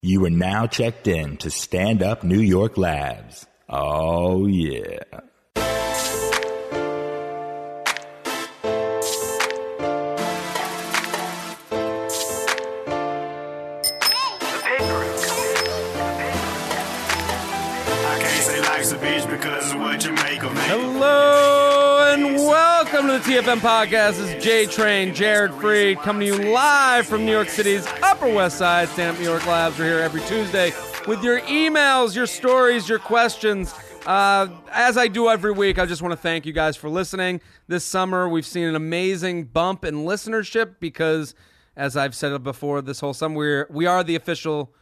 You are now checked in to Stand Up New York Labs. Oh, yeah. Hello and welcome to the TFM podcast. This is J Train, Jared Freed, coming to you live from New York City's Upper West Side. Stand Up New York Labs. We're here every Tuesday with your emails, your stories, your questions. As I do every week, I just want to thank you guys for listening. This summer, we've seen an amazing bump in listenership because, as I've said it before, this whole summer, we are the official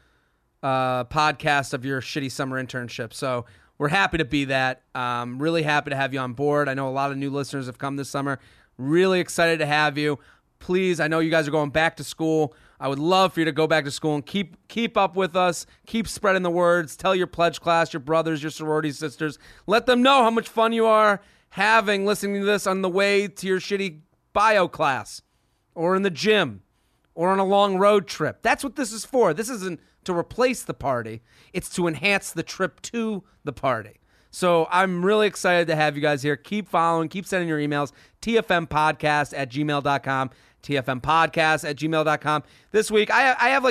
podcast of your shitty summer internship. So we're happy to be that. Really happy to have you on board. I know a lot of new listeners have come this summer. Really excited to have you. Please, I know you guys are going back to school. I would love for you to go back to school and keep up with us. Keep spreading the words. Tell your pledge class, your brothers, your sorority sisters. Let them know how much fun you are having listening to this on the way to your shitty bio class or in the gym or on a long road trip. That's what this is for. This isn't to replace the party. It's to enhance the trip to the party. So I'm really excited to have you guys here. Keep following. Keep sending your emails. tfmpodcast@gmail.com. tfmpodcast@gmail.com. This week, I have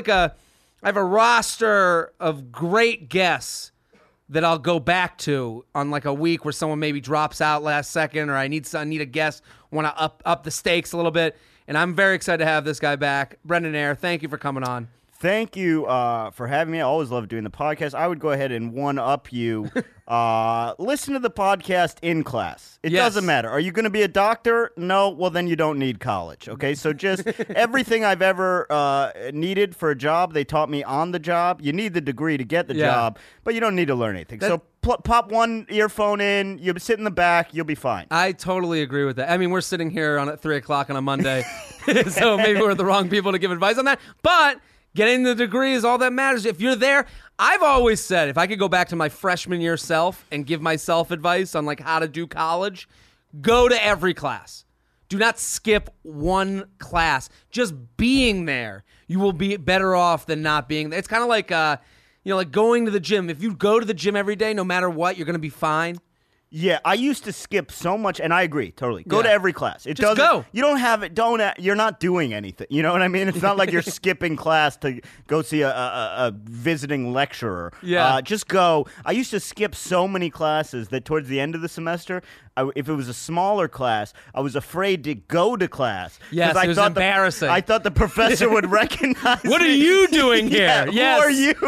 a roster of great guests that I'll go back to on like a week where someone maybe drops out last second or I need a guest, want to up the stakes a little bit. And I'm very excited to have this guy back. Brendan Ayer, thank you for coming on. Thank you for having me. I always love doing the podcast. I would go ahead and one-up you. Listen to the podcast in class. It doesn't matter. Are you going to be a doctor? No? Well, then you don't need college, okay? So just everything I've ever needed for a job, they taught me on the job. You need the degree to get the job, but you don't need to learn anything. So pop one earphone in, you sit in the back, you'll be fine. I totally agree with that. I mean, we're sitting here at 3 o'clock on a Monday, so maybe we're the wrong people to give advice on that, but getting the degree is all that matters. If you're there, I've always said if I could go back to my freshman year self and give myself advice on like how to do college, go to every class. Do not skip one class. Just being there, you will be better off than not being there. It's kind of like like going to the gym. If you go to the gym every day, no matter what, you're going to be fine. Yeah, I used to skip so much, and I agree totally. Go to every class. Just go. You don't have it. You're not doing anything. You know what I mean? It's not like you're skipping class to go see a visiting lecturer. Yeah. Just go. I used to skip so many classes that towards the end of the semester, if it was a smaller class, I was afraid to go to class. Yes, it was embarrassing. I thought the professor would recognize What are you doing here? Yeah, Who are you?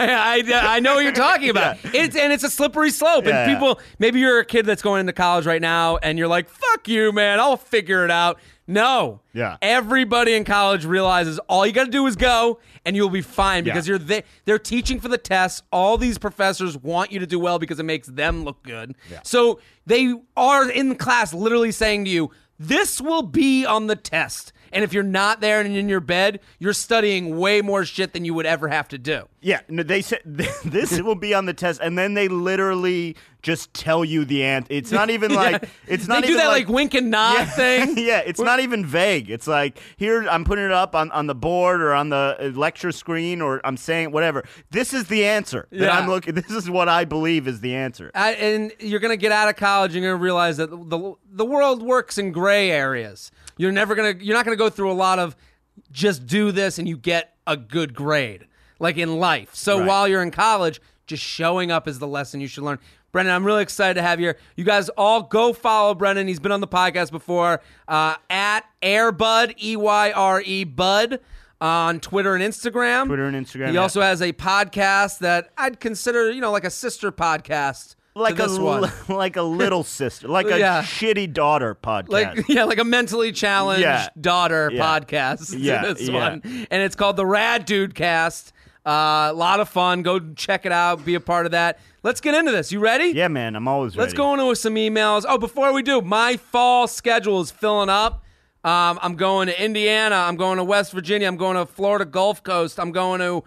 I know what you're talking about. Yeah. It's a slippery slope. Yeah. And people, maybe you're a kid that's going into college right now, and you're like, fuck you, man. I'll figure it out. No. Yeah. Everybody in college realizes all you got to do is go, and you'll be fine because you're there. They're teaching for the tests. All these professors want you to do well because it makes them look good. Yeah. So they are in class literally saying to you, this will be on the test. And if you're not there and in your bed, you're studying way more shit than you would ever have to do. Yeah, no, they said this will be on the test, and then they literally just tell you the answer. It's not even like it's not. They do even that like wink and nod thing. Yeah, it's not even vague. It's like here I'm putting it up on the board or on the lecture screen, or I'm saying whatever. This is the answer that I'm looking. This is what I believe is the answer. And you're gonna get out of college, and you're gonna realize that the world works in gray areas. You're not gonna go through a lot of just do this and you get a good grade like in life. So while you're in college, just showing up is the lesson you should learn. Brendan, I'm really excited to have you here. You guys all go follow Brendan. He's been on the podcast before at Airbud, EYRE Bud on Twitter and Instagram. He also has a podcast that I'd consider, like a sister podcast. Like a little sister, like a shitty daughter podcast. Like a mentally challenged daughter podcast. This one, and it's called the Rad Dude Cast. A lot of fun. Go check it out. Be a part of that. Let's get into this. You ready? Yeah, man. I'm always ready. Let's go into some emails. Oh, before we do, my fall schedule is filling up. I'm going to Indiana. I'm going to West Virginia. I'm going to Florida Gulf Coast. I'm going to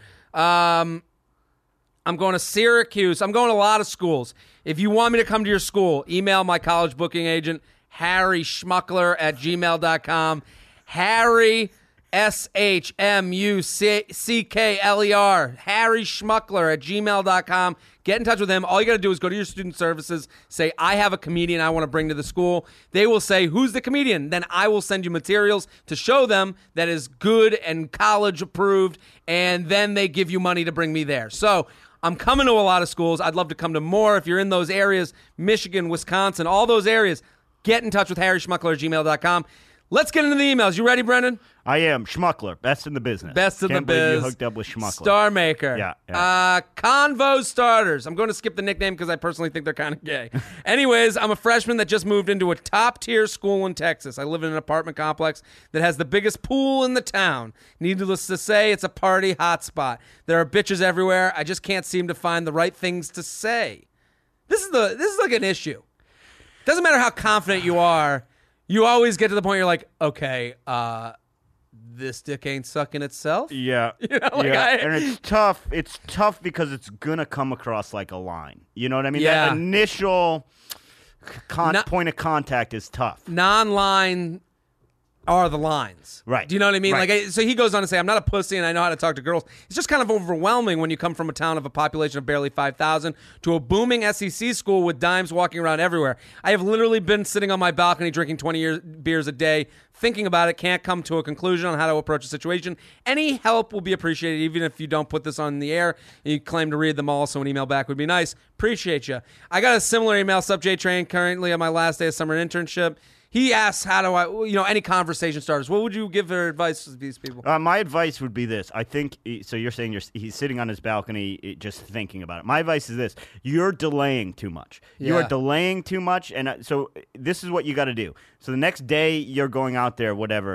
Syracuse. I'm going to a lot of schools. If you want me to come to your school, email my college booking agent, Harry Schmuckler at gmail.com. Harry SHMUCKLER, Harry Schmuckler at gmail.com. Get in touch with him. All you got to do is go to your student services, say, I have a comedian I want to bring to the school. They will say, who's the comedian? Then I will send you materials to show them that is good and college approved, and then they give you money to bring me there. So I'm coming to a lot of schools. I'd love to come to more. If you're in those areas, Michigan, Wisconsin, all those areas, get in touch with Harry Schmuckler at gmail.com. Let's get into the emails. You ready, Brendan? I am. Schmuckler, best in the business. Best in Can't the believe biz. you hooked up with Schmuckler. Star Maker. Yeah. Convo Starters. I'm going to skip the nickname because I personally think they're kind of gay. Anyways, I'm a freshman that just moved into a top-tier school in Texas. I live in an apartment complex that has the biggest pool in the town. Needless to say, it's a party hotspot. There are bitches everywhere. I just can't seem to find the right things to say. This is like an issue. Doesn't matter how confident you are. You always get to the point you're like, okay, this dick ain't sucking itself. Yeah. And it's tough. It's tough because it's going to come across like a line. You know what I mean? Yeah. That initial point of contact is tough. Non-line are the lines. Right. Do you know what I mean? Right. So he goes on to say, I'm not a pussy and I know how to talk to girls. It's just kind of overwhelming when you come from a town of a population of barely 5,000 to a booming SEC school with dimes walking around everywhere. I have literally been sitting on my balcony drinking 20 beers a day, thinking about it, can't come to a conclusion on how to approach the situation. Any help will be appreciated, even if you don't put this on the air and you claim to read them all, so an email back would be nice. Appreciate you. I got a similar email, Sup J Train, currently on my last day of summer internship. He asks, how do I, any conversation starters. What would you give for advice to these people? My advice would be this. I think, so you're saying he's sitting on his balcony just thinking about it. My advice is this. You're delaying too much. You are delaying too much. And so this is what you got to do. So the next day you're going out there, whatever,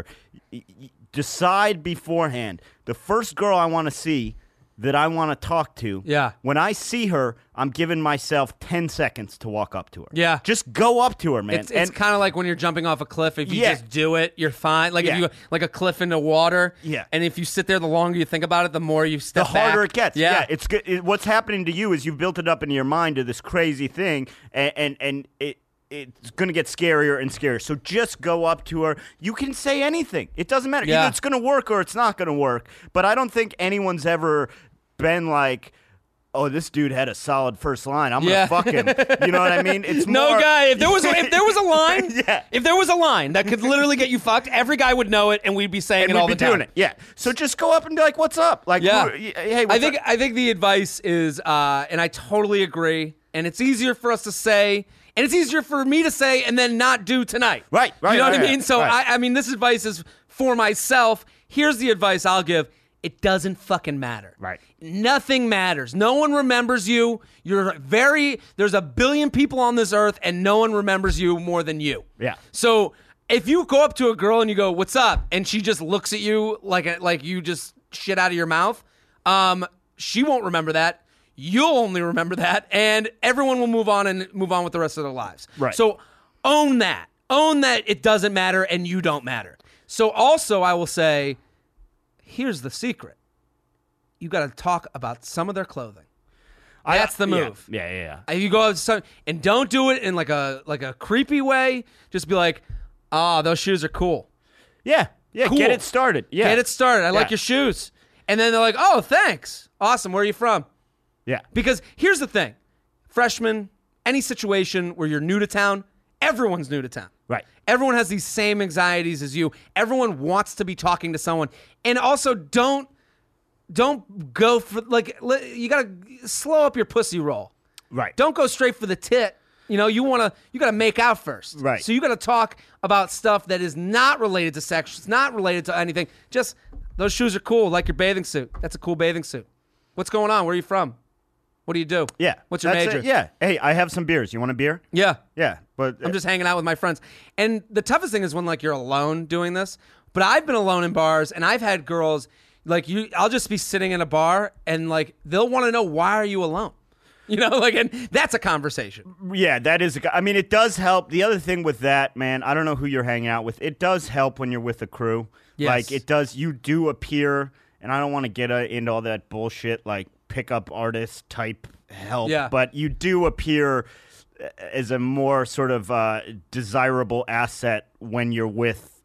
decide beforehand. The first girl I want to see that I want to talk to. Yeah. When I see her, I'm giving myself 10 seconds to walk up to her. Yeah. Just go up to her, man. It's kind of like when you're jumping off a cliff. If you Yeah. just do it, you're fine. Like if Yeah. you like a cliff into water. Yeah. And if you sit there, the longer you think about it, the more you the step back. harder it gets. Yeah. It's good. What's happening to you is you've built it up in your mind to this crazy thing, and it's going to get scarier and scarier. So just go up to her. You can say anything. It doesn't matter. Yeah. Either it's going to work or it's not going to work. But I don't think anyone's ever been like, oh, this dude had a solid first line. I'm gonna fuck him. You know what I mean? It's no more... guy. If there was a line, Yeah. if there was a line that could literally get you fucked, every guy would know it, and we'd be saying and it we'd all be the time. doing it. Yeah. So just go up and be like, "What's up?" Like, Yeah. hey, what's up? I think the advice is, and I totally agree, and it's easier for us to say, and it's easier for me to say, and then not do tonight. Right. You know what I right, mean? So right. I mean, this advice is for myself. Here's the advice I'll give. It doesn't fucking matter. Right. Nothing matters. No one remembers you. There's a billion people on this earth, and no one remembers you more than you. Yeah. So if you go up to a girl and you go, "What's up?" and she just looks at you like you just shit out of your mouth, she won't remember that. You'll only remember that, and everyone will move on with the rest of their lives. Right. So own that. Own that it doesn't matter and you don't matter. So also I will say, here's the secret. You got to talk about some of their clothing. That's the move. Yeah. You go out to some, and don't do it in like a creepy way. Just be like, "Oh, those shoes are cool." Yeah. Cool. Get it started. Yeah. Get it started. I like your shoes. And then they're like, "Oh, thanks. Awesome. Where are you from?" Yeah. Because here's the thing. Freshman, any situation where you're new to town, everyone's new to town. Right. Everyone has these same anxieties as you. Everyone wants to be talking to someone. And also don't go for, you got to slow up your pussy roll. Right. Don't go straight for the tit. You got to make out first. Right. So you got to talk about stuff that is not related to sex. It's not related to anything. Just, those shoes are cool, like your bathing suit. That's a cool bathing suit. What's going on? Where are you from? What do you do? Yeah. What's your That's major? it. Yeah. Hey, I have some beers. You want a beer? Yeah. Yeah. But I'm just hanging out with my friends. And the toughest thing is when you're alone doing this. But I've been alone in bars, and I've had girls I'll just be sitting in a bar, and they'll want to know, why are you alone? And that's a conversation. Yeah, that is. I mean, it does help. The other thing with that, man, I don't know who you're hanging out with. It does help when you're with a crew. Yes. It does. You do appear, and I don't want to get into all that bullshit pickup artist type help. Yeah. But you do appear as a more sort of desirable asset when you're with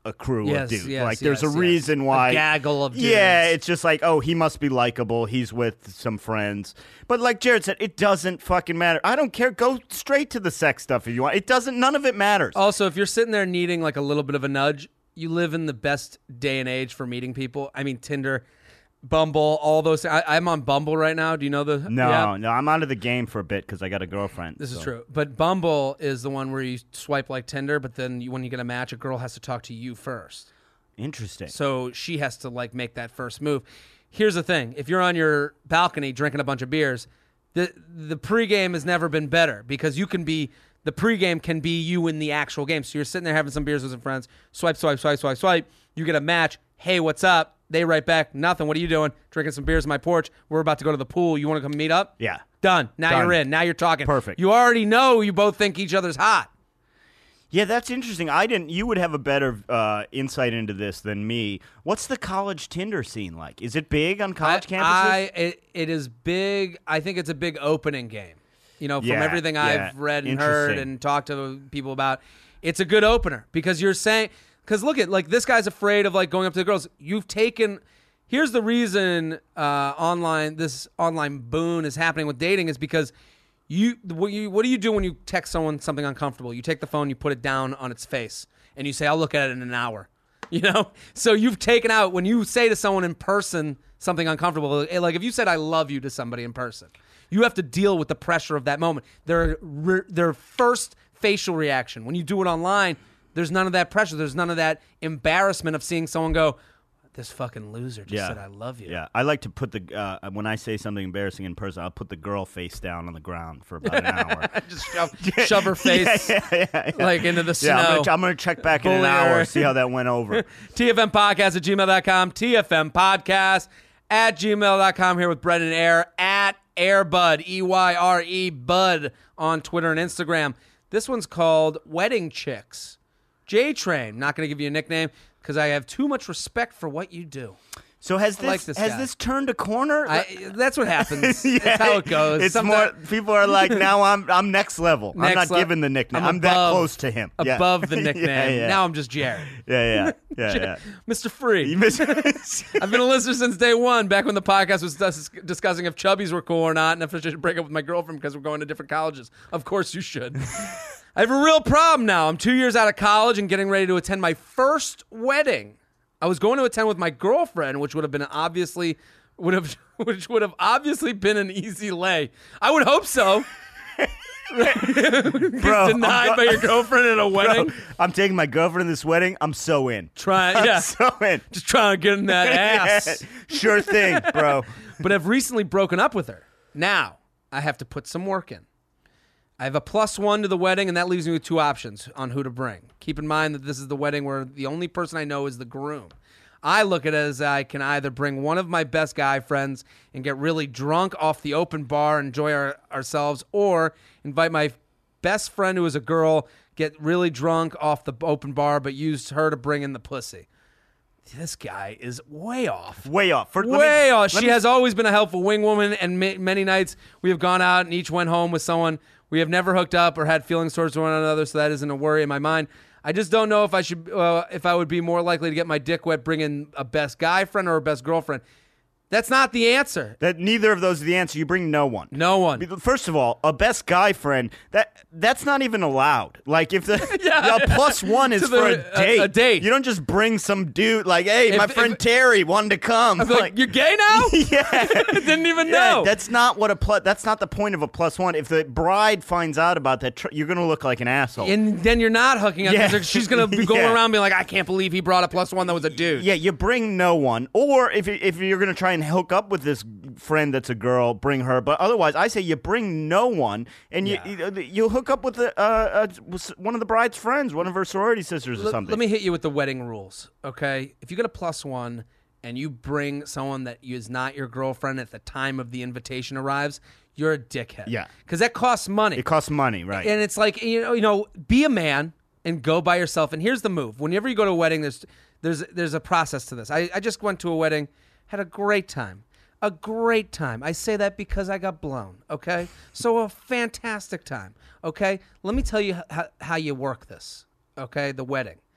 a crew of dudes. Yes, there's a reason why. A gaggle of dudes. Yeah, it's just like, oh, he must be likable. He's with some friends. But like Jared said, it doesn't fucking matter. I don't care. Go straight to the sex stuff if you want. It doesn't. None of it matters. Also, if you're sitting there needing like a little bit of a nudge, you live in the best day and age for meeting people. I mean, Tinder, Bumble, all those. I'm on Bumble right now. Do you know the? No, app? no. I'm out of the game for a bit because I got a girlfriend. This is true. But Bumble is the one where you swipe like Tinder, but then when you get a match, a girl has to talk to you first. Interesting. So she has to like make that first move. Here's the thing: if you're on your balcony drinking a bunch of beers, the pregame has never been better because you can be the pregame can be you in the actual game. So you're sitting there having some beers with some friends, swipe, swipe, swipe, swipe, swipe. You get a match. Hey, what's up? They write back, nothing. What are you doing? Drinking some beers on my porch. We're about to go to the pool. You want to come meet up? Yeah. Done. Now Done. you're in. Now you're talking. Perfect. You already know you both think each other's hot. Yeah, that's interesting. You would have a better insight into this than me. What's the college Tinder scene like? Is it big on college campuses? It is big. I think it's a big opening game. You know, from everything I've read and heard and talked to people about, it's a good opener because you're saying, because look at, like, this guy's afraid of, like, going up to the girls. Here's the reason this online boon is happening with dating is because what do you do when you text someone something uncomfortable? You take the phone, you put it down on its face, and you say, I'll look at it in an hour. You know? So you've taken out, when you say to someone in person something uncomfortable, like if you said I love you to somebody in person, you have to deal with the pressure of that moment. Their first facial reaction. When you do it online, there's none of that pressure. There's none of that embarrassment of seeing someone go, this fucking loser just said I love you. Yeah, I like to put when I say something embarrassing in person, I'll put the girl face down on the ground for about an hour. Just shove her face like into the snow. Yeah, I'm going to check back in an hour, see how that went over. TFMpodcast@gmail.com, TFMpodcast@gmail.com, here with Brendan Air at Airbud, EYRE Bud on Twitter and Instagram. This one's called Wedding Chicks. J-Train, not going to give you a nickname because I have too much respect for what you do. So has this turned a corner? That's what happens. That's how it goes. It's more, people are like, now I'm next level. I'm not giving the nickname. I'm that close to him. Above the nickname. Now I'm just Jared. Yeah. Mr. Free. I've been a listener since day one, back when the podcast was discussing if chubbies were cool or not, and if I should break up with my girlfriend because we're going to different colleges. Of course you should. I have a real problem now. I'm 2 years out of college and getting ready to attend my first wedding. I was going to attend with my girlfriend, which would have obviously been an easy lay. I would hope so. Bro, denied by your girlfriend at a wedding. Bro, I'm taking my girlfriend to this wedding. I'm so in. I'm so in. Just trying to get in that ass. Sure thing, bro. But I've recently broken up with her. Now I have to put some work in. I have a +1 to the wedding, and that leaves me with two options on who to bring. Keep in mind that this is the wedding where the only person I know is the groom. I look at it as I can either bring one of my best guy friends and get really drunk off the open bar and enjoy ourselves, or invite my best friend who is a girl, get really drunk off the open bar, but use her to bring in the pussy. This guy is way off. Way off. She has always been a helpful wing woman, and many nights we have gone out and each went home with someone. We have never hooked up or had feelings towards one another, so that isn't a worry in my mind. I just don't know if I would be more likely to get my dick wet bringing a best guy friend or a best girlfriend. That's not the answer. That neither of those are the answer. You bring no one. No one. First of all, a best guy friend, that's not even allowed. Like if the +1 is for a date. You don't just bring some dude like, hey, my friend Terry wanted to come. I'm like, you're gay now? Yeah. Didn't even know. That's not that's not the point of a +1. If the bride finds out about that, you're going to look like an asshole. And then you're not hooking up because she's going to be going around being like, I can't believe he brought a +1 that was a dude. Yeah, you bring no one. Or if you're going to try and hook up with this friend that's a girl, bring her. But otherwise, I say you bring no one, and you'll hook up with one of the bride's friends, one of her sorority sisters or something. Let me hit you with the wedding rules, okay? If you get a +1 and you bring someone that is not your girlfriend at the time of the invitation arrives, you're a dickhead. Yeah. Because that costs money. It costs money, right. And it's like, you know, be a man and go by yourself. And here's the move. Whenever you go to a wedding, there's a process to this. I just went to a wedding, had a great time. A great time. I say that because I got blown, okay? So a fantastic time, okay? Let me tell you how you work this, okay? The wedding.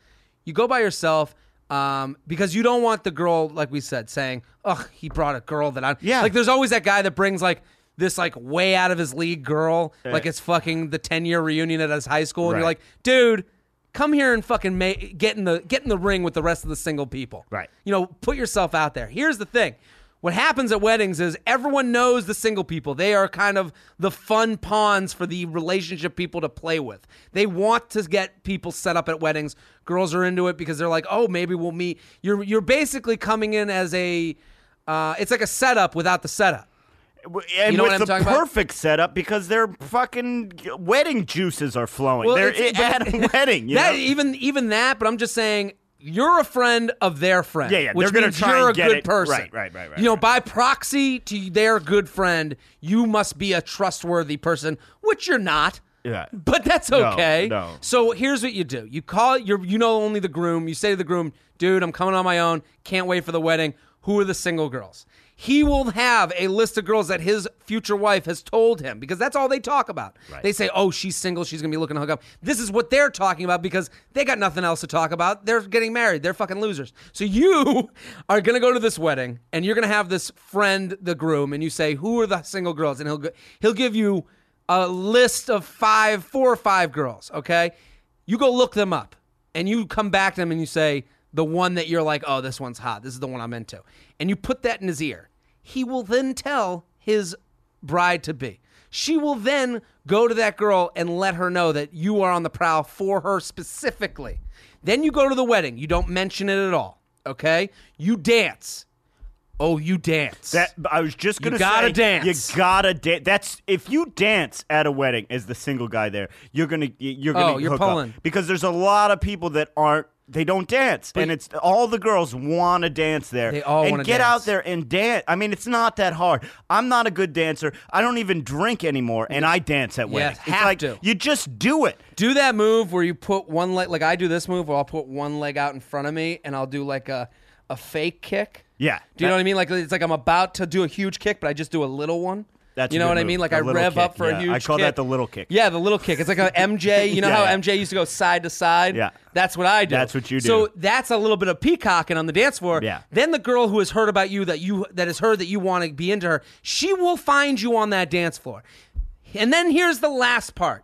You go by yourself because you don't want the girl, like we said, saying, "Ugh, he brought a girl that I." Yeah. Like, there's always that guy that brings like this like way out of his league girl, like it's fucking the 10-year reunion at his high school, and you're like, dude, come here and fucking get in the ring with the rest of the single people. Right. You know, put yourself out there. Here's the thing. What happens at weddings is everyone knows the single people. They are kind of the fun pawns for the relationship people to play with. They want to get people set up at weddings. Girls are into it because they're like, oh, maybe we'll meet. You're basically coming in as a, it's like a setup without the setup. And you know with what I'm the talking about? perfect setup because their fucking wedding juices are flowing. Well, They're it's- at a wedding. You know? Even that, but I'm just saying you're a friend of their friend. Yeah, which they're gonna means try you're and a get good it. person. Right. You know, by proxy to their good friend, you must be a trustworthy person, which you're not. Yeah. But that's okay. No. So here's what you do. You call only the groom. You say to the groom, dude, I'm coming on my own. Can't wait for the wedding. Who are the single girls? He will have a list of girls that his future wife has told him because that's all they talk about. Right. They say, oh, she's single. She's going to be looking to hook up. This is what they're talking about because they got nothing else to talk about. They're getting married. They're fucking losers. So you are going to go to this wedding and you're going to have this friend, the groom, and you say, who are the single girls? And he'll give you a list of 4 or 5 girls, okay? You go look them up and you come back to them and you say, the one that you're like, oh, this one's hot. This is the one I'm into. And you put that in his ear. He will then tell his bride-to-be. She will then go to that girl and let her know that you are on the prowl for her specifically. Then you go to the wedding. You don't mention it at all, okay? You dance. Oh, you dance. That I was just gonna say. You gotta dance. You gotta dance. That's if you dance at a wedding as the single guy there, you're gonna hook pulling. up because there's a lot of people that aren't. They don't dance, and it's all the girls want to dance there. They all want to get dance. out there and dance. I mean, it's not that hard. I'm not a good dancer. I don't even drink anymore, and I dance at weddings. It's have like to. you just do it. Do that move where you put one leg, like I do this move where I'll put one leg out in front of me and I'll do like a fake kick. Yeah. Do you know what I mean? Like it's like I'm about to do a huge kick, but I just do a little one. That's you a know good what I move. mean? Like The I little rev kick, up for a yeah. huge I call kick. that the little kick. Yeah, the little kick. It's like a MJ. You know Yeah, how yeah. MJ used to go side to side? Yeah. That's what I do. That's what you do. So that's a little bit of peacocking on the dance floor. Yeah. Then the girl who has heard about you that has heard that you want to be into her, she will find you on that dance floor. And then here's the last part.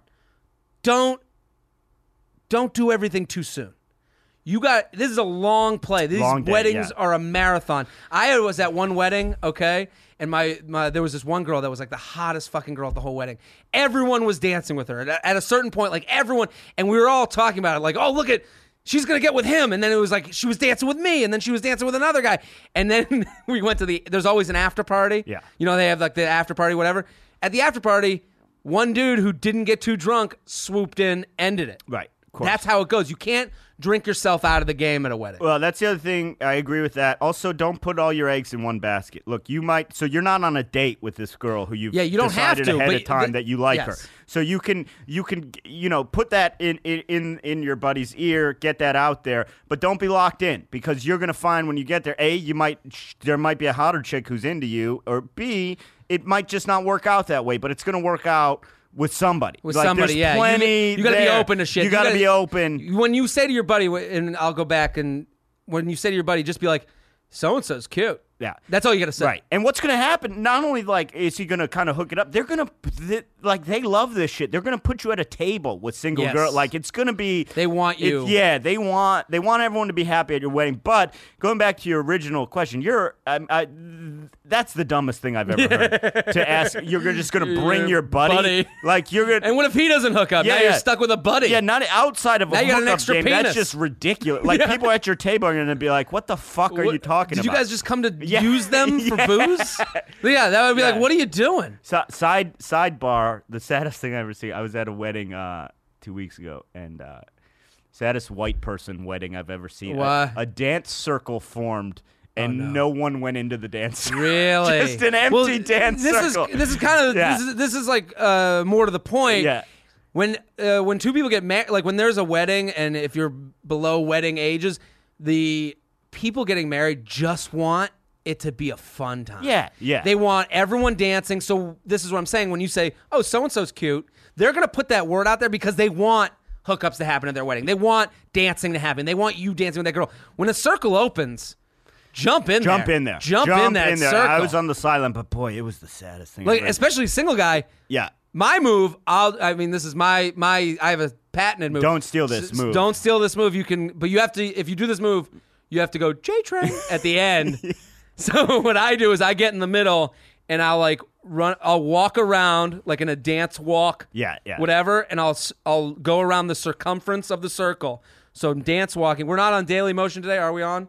Don't do everything too soon. This is a long play. These Long day, weddings yeah. are a marathon. I was at one wedding, okay, and there was this one girl that was like the hottest fucking girl at the whole wedding. Everyone was dancing with her. At a certain point, like everyone, and we were all talking about it, like, oh, look at, she's going to get with him. And then it was like, she was dancing with me, and then she was dancing with another guy. And then we went to there's always an after party. Yeah. You know, they have like the after party, whatever. At the after party, one dude who didn't get too drunk swooped in, ended it. Right. Of course. That's how it goes. You can't drink yourself out of the game at a wedding. Well, that's the other thing. I agree with that. Also, don't put all your eggs in one basket. Look, so you're not on a date with this girl who you've you don't have decided to, ahead but of time that you like her. yes. So you can put that in your buddy's ear, get that out there, but don't be locked in because you're gonna find when you get there, A, there might be a hotter chick who's into you, or B, it might just not work out that way, but it's gonna work out with somebody. With like, somebody, there's yeah. Plenty You got to be there. open to shit. You got to be open. When you say to your buddy, and I'll go back, and when you say to your buddy, just be like, so-and-so's cute. Yeah. That's all you got to say. Right. And what's going to happen, not only like is he going to kind of hook it up, they're going to, they love this shit. They're going to put you at a table with single Yes. girl. Like it's going to be. They want you. They want everyone to be happy at your wedding. But going back to your original question, that's the dumbest thing I've ever heard. To ask, you're just going to bring your buddy. Like you're going to. And what if he doesn't hook up? Yeah, now yeah. you're stuck with a buddy. Yeah, not outside of a Now you got an hookup extra game. penis. That's just ridiculous. Like people at your table are going to be like, "What the fuck are you talking Did about?" you guys just come to Yeah. use them for booze? Yeah, that would be Yeah. like, what are you doing? Sidebar, the saddest thing I ever seen. I was at a wedding 2 weeks ago, and saddest white person wedding I've ever seen. What? A dance circle formed, and no one went into the dance circle. Really? Just an empty dance circle. This is kind of Yeah. this is like more to the point. Yeah. When two people get married, like when there's a wedding, and if you're below wedding ages, the people getting married just want it to be a fun time. Yeah, yeah. They want everyone dancing. So this is what I'm saying. When you say, "Oh, so and so's cute," they're gonna put that word out there because they want hookups to happen at their wedding. They want dancing to happen. They want you dancing with that girl. When a circle opens, jump in there. Jump in that circle. I was on the sideline, but boy, it was the saddest thing. Like, especially single guy. Yeah. My move, this is my I have a patented move. Don't steal this move. Don't steal this move. But you have to, if you do this move, you have to go J-Train at the end. So what I do is I get in the middle and I'll walk around like in a dance walk. Yeah. Whatever, and I'll go around the circumference of the circle. So dance walking. We're not on Daily Motion today, are we on?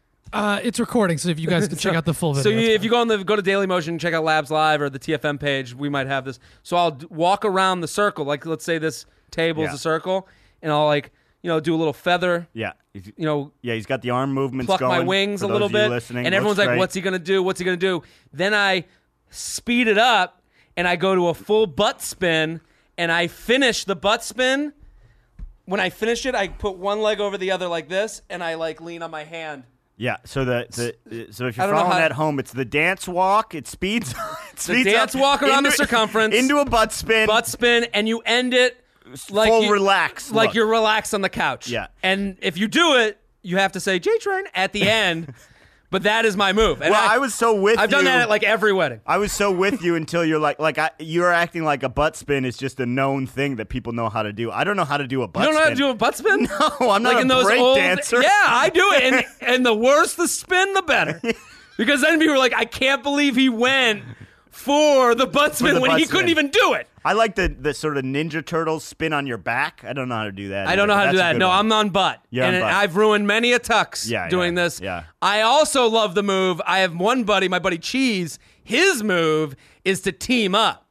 It's recording, so if you guys can check out the full video. So if you go to Daily Motion, check out Labs Live or the TFM page, we might have this. So I'll walk around the circle, like let's say this table is a circle, and I'll do a little feather. Yeah. He's got the arm movements pluck going. My wings a little bit, and everyone's like, "What's he gonna do? What's he gonna do?" Then I speed it up, and I go to a full butt spin, and I finish the butt spin. When I finish it, I put one leg over the other like this, and I lean on my hand. Yeah, so so if you're following at home, it's the dance walk. It speeds. The dance walk around the circumference into a butt spin, and you end it like full relax, like you're relaxed on the couch. Yeah, and if you do it, you have to say J-Train at the end. But that is my move. And I was so with you. I've done that at like every wedding. I was so with you until you're you're acting like a butt spin is just a known thing that people know how to do. I don't know how to do a butt spin. You don't know how to do a butt spin? No, I'm not a break dancer. Yeah, I do it. And the worse the spin, the better. Because then people are like, I can't believe he went for the butt spin when he couldn't even do it. I like the sort of Ninja Turtles spin on your back. I don't know how to do that. I don't know how to do that. No, I'm on butt. And I've ruined many a tux doing this. Yeah. I also love the move. I have one buddy, my buddy Cheese. His move is to team up.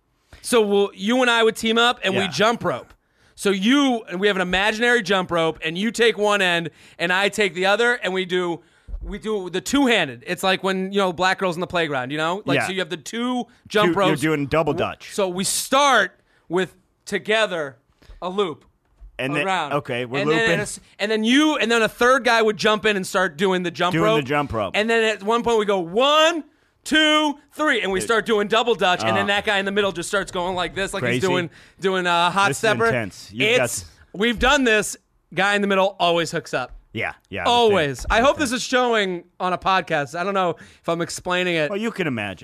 So you and I would team up and we jump rope. So we have an imaginary jump rope and you take one end and I take the other and we do the two-handed. It's like when, black girls in the playground, So you have the two jump ropes. You're doing double dutch. So we start with together a loop. And around. Okay, we're looping. And then a third guy would jump in and start doing the jump rope. And then at one point we go 1, 2, 3, and we start doing double dutch. And then that guy in the middle just starts going like this, like crazy. He's doing a hot stepper. This is intense. We've done this. Guy in the middle always hooks up. Yeah. Always. I hope this is showing on a podcast. I don't know if I'm explaining it. Well, you can imagine.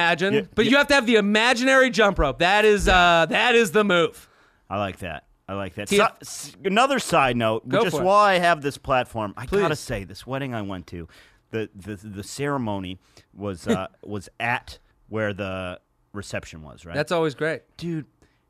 But you have to have the imaginary jump rope. That is the move. I like that. Another side note, while I have this platform, I gotta say, this wedding I went to, the ceremony was at where the reception was, right? That's always great, dude.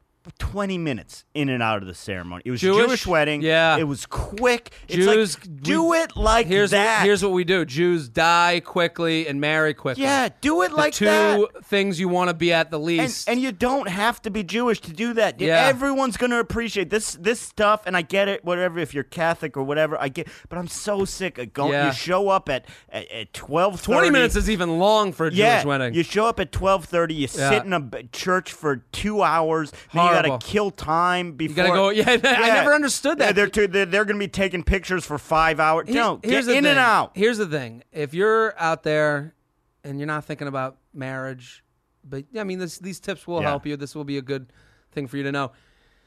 20 minutes in and out of the ceremony. It was a Jewish wedding. Yeah. It was quick. Jews, do it like that. Here's what we do. Jews die quickly and marry quickly. Yeah, do it like that. Two things you want to be at the least. And you don't have to be Jewish to do that. Yeah. Everyone's going to appreciate this stuff, and I get it, whatever, if you're Catholic or whatever, I get. But I'm so sick of going. You show up at 12:30. 20 minutes is even long for a Jewish wedding. You show up at 12:30, you sit in a church for 2 hours, then you got to kill time before. You gotta go. I never understood that. They're going to be taking pictures for 5 hours. Get in and out. Here's the thing: if you're out there and you're not thinking about marriage, but these tips will help you. This will be a good thing for you to know.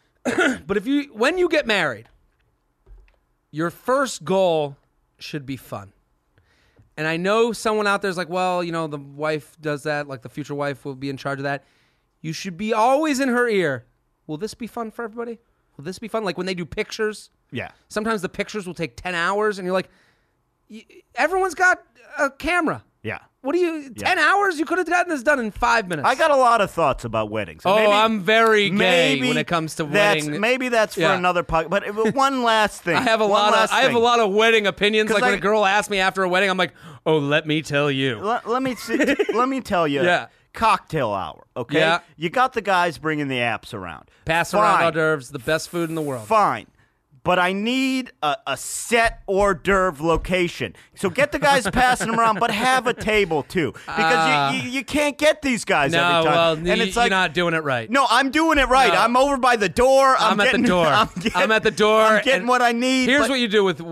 But when you get married, your first goal should be fun. And I know someone out there's like, well, the wife does that. Like the future wife will be in charge of that. You should be always in her ear. Will this be fun for everybody? Will this be fun? Like when they do pictures. Yeah. Sometimes the pictures will take 10 hours and you're like, everyone's got a camera. Yeah. What do you, 10 hours? You could have gotten this done in 5 minutes. I got a lot of thoughts about weddings. I'm very gay when it comes to wedding. Maybe that's for another podcast. But one last thing. I have a lot of wedding opinions. Like when a girl asks me after a wedding, I'm like, oh, let me tell you. Let me tell you. Yeah. Cocktail hour, okay? Yeah. You got the guys bringing the apps around. Pass around hors d'oeuvres, the best food in the world. Fine. But I need a set hors d'oeuvre location. So get the guys passing them around, but have a table too. Because you can't get these guys every time. Well, and it's you're not doing it right. No, I'm doing it right. No. I'm over by the door. I'm at the door. I'm at the door. I'm getting what I need. Here's what you do with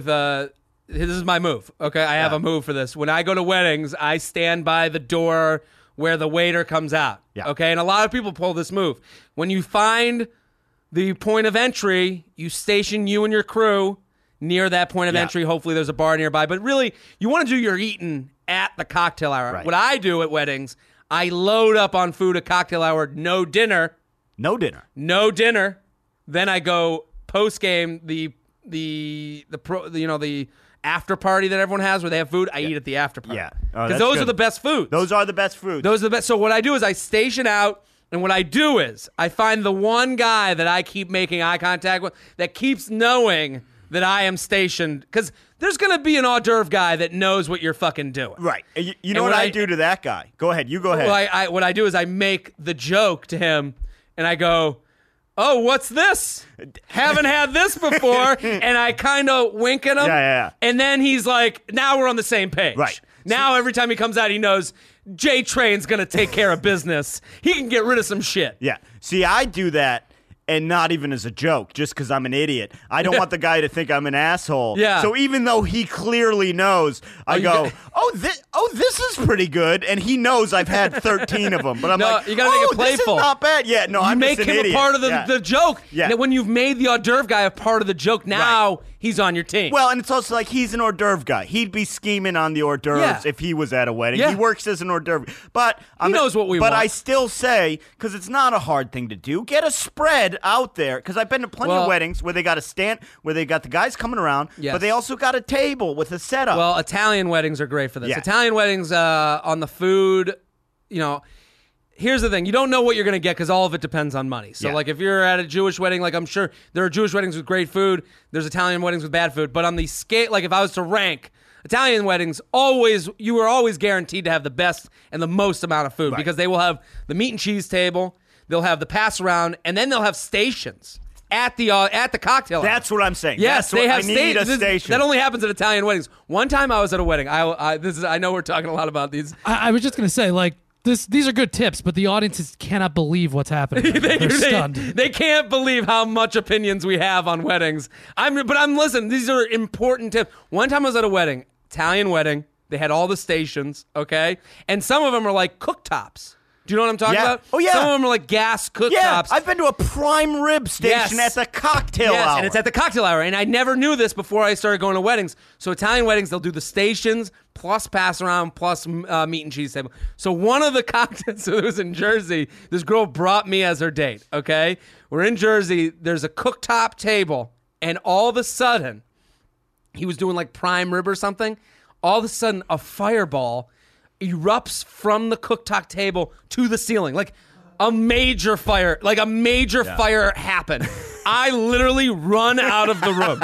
this is my move, okay? I have a move for this. When I go to weddings, I stand by the door where the waiter comes out. Yeah. Okay? And a lot of people pull this move. When you find the point of entry, you station you and your crew near that point of entry. Hopefully there's a bar nearby. But really, you want to do your eating at the cocktail hour. Right. What I do at weddings, I load up on food at cocktail hour, no dinner. No dinner. No dinner. Then I go post game the after party that everyone has where they have food. I eat at the after party. Yeah. Because those are the best foods. Those are the best foods. Those are the best. So what I do is I station out, and what I do is I find the one guy that I keep making eye contact with that keeps knowing that I am stationed. Because there's going to be an hors d'oeuvre guy that knows what you're fucking doing. Right. You know what I do to that guy? Go ahead. You go ahead. Well, what I do is I make the joke to him, and I go, "Oh, what's this? Haven't had this before." And I kind of wink at him. Yeah. And then he's like, now we're on the same page. Right. Now every time he comes out, he knows J Train's going to take care of business. He can get rid of some shit. Yeah. See, I do that, and not even as a joke, just because I'm an idiot. I don't want the guy to think I'm an asshole. Yeah. So even though he clearly knows, I go, this is pretty good, and he knows I've had 13 of them. But I'm like, you gotta make it playful. This is not bad. Yeah, no, I'm make just an him idiot. a part of the joke. Yeah. Now, when you've made the hors d'oeuvre guy a part of the joke, now he's on your team. Well, and it's also like he's an hors d'oeuvre guy. He'd be scheming on the hors d'oeuvres if he was at a wedding. Yeah. He works as an hors d'oeuvre. But he knows what we want. But I still say, because it's not a hard thing to do, get a spread out there. Because I've been to plenty of weddings where they got a stand, where they got the guys coming around, but they also got a table with a setup. Well, Italian weddings are great for this. Yeah. Italian weddings on the food, here's the thing. You don't know what you're going to get because all of it depends on money. So, like, if you're at a Jewish wedding, like, I'm sure there are Jewish weddings with great food. There's Italian weddings with bad food. But on the scale, like, if I was to rank, Italian weddings, you are always guaranteed to have the best and the most amount of food because they will have the meat and cheese table, they'll have the pass around, and then they'll have stations at the cocktail hour. That's what I'm saying. Yes, they have I need a station. That only happens at Italian weddings. One time I was at a wedding. I know we're talking a lot about these. I was just going to say, like, these are good tips, but the audiences cannot believe what's happening. They're stunned. They can't believe how much opinions we have on weddings. Listen, these are important tips. One time I was at a wedding, Italian wedding. They had all the stations, okay? And some of them are like cooktops. Do you know what I'm talking about? Oh, yeah. Some of them are like gas cooktops. Yeah, I've been to a prime rib station at the cocktail hour. And it's at the cocktail hour. And I never knew this before I started going to weddings. So Italian weddings, they'll do the stations plus pass around plus meat and cheese table. So one of the cocktails, so it was in Jersey, this girl brought me as her date, okay? We're in Jersey. There's a cooktop table. And all of a sudden, he was doing like prime rib or something. All of a sudden, a fireball erupts from the cooktop table to the ceiling. Like a major fire happened. I literally run out of the room.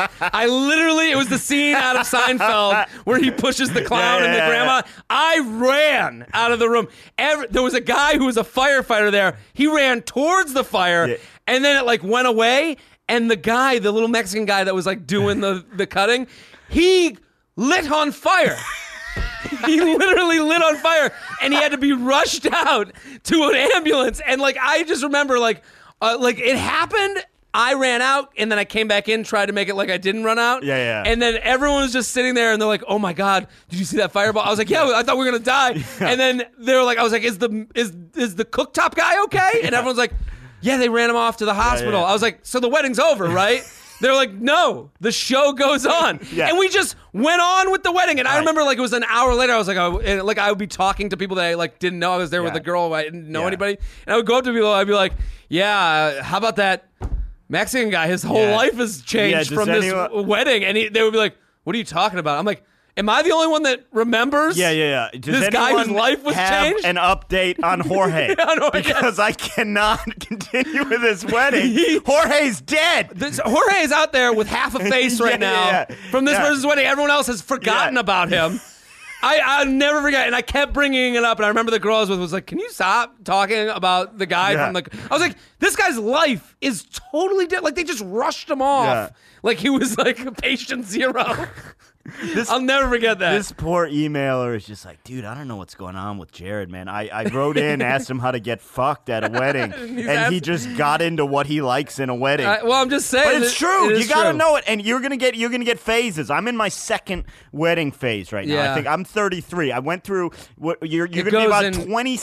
It was the scene out of Seinfeld where he pushes the clown and the grandma. I ran out of the room. There was a guy who was a firefighter there. He ran towards the fire and then it like went away. And the guy, the little Mexican guy that was like doing the cutting, he lit on fire. He literally lit on fire, and he had to be rushed out to an ambulance. And like, I just remember, like it happened. I ran out, and then I came back in, tried to make it like I didn't run out. Yeah. And then everyone was just sitting there, and they're like, "Oh my god, did you see that fireball?" I was like, "Yeah, I thought we were gonna die." And then they were like, "I was like, is the cooktop guy okay?" And everyone's like, "Yeah, they ran him off to the hospital." Yeah. I was like, "So the wedding's over, right?" They're like, "No, the show goes on." And we just went on with the wedding. And I remember like it was an hour later, I was like, I would be talking to people that I like didn't know. I was there with a girl, I didn't know anybody. And I would go up to people, I'd be like, "Yeah, how about that Mexican guy? His whole life has changed from this wedding." And they would be like, "What are you talking about?" I'm like, am I the only one that remembers? Yeah. This guy whose life was changed? An update on Jorge. Because I cannot continue with this wedding. Jorge's dead. Jorge is out there with half a face right now from this person's wedding. Everyone else has forgotten about him. I'll never forget. And I kept bringing it up. And I remember the girl I was with was like, "Can you stop talking about the guy from the..." I was like, this guy's life is totally dead. Like, they just rushed him off. Like he was like patient zero. I'll never forget that. This poor emailer is just like, dude, I don't know what's going on with Jared, man. I wrote in, asked him how to get fucked at a wedding, and he just got into what he likes in a wedding. Well, I'm just saying. But it's true. You got to know it, and you're gonna get phases. I'm in my second wedding phase right now. Yeah. I think I'm 33. I went through what you're gonna be about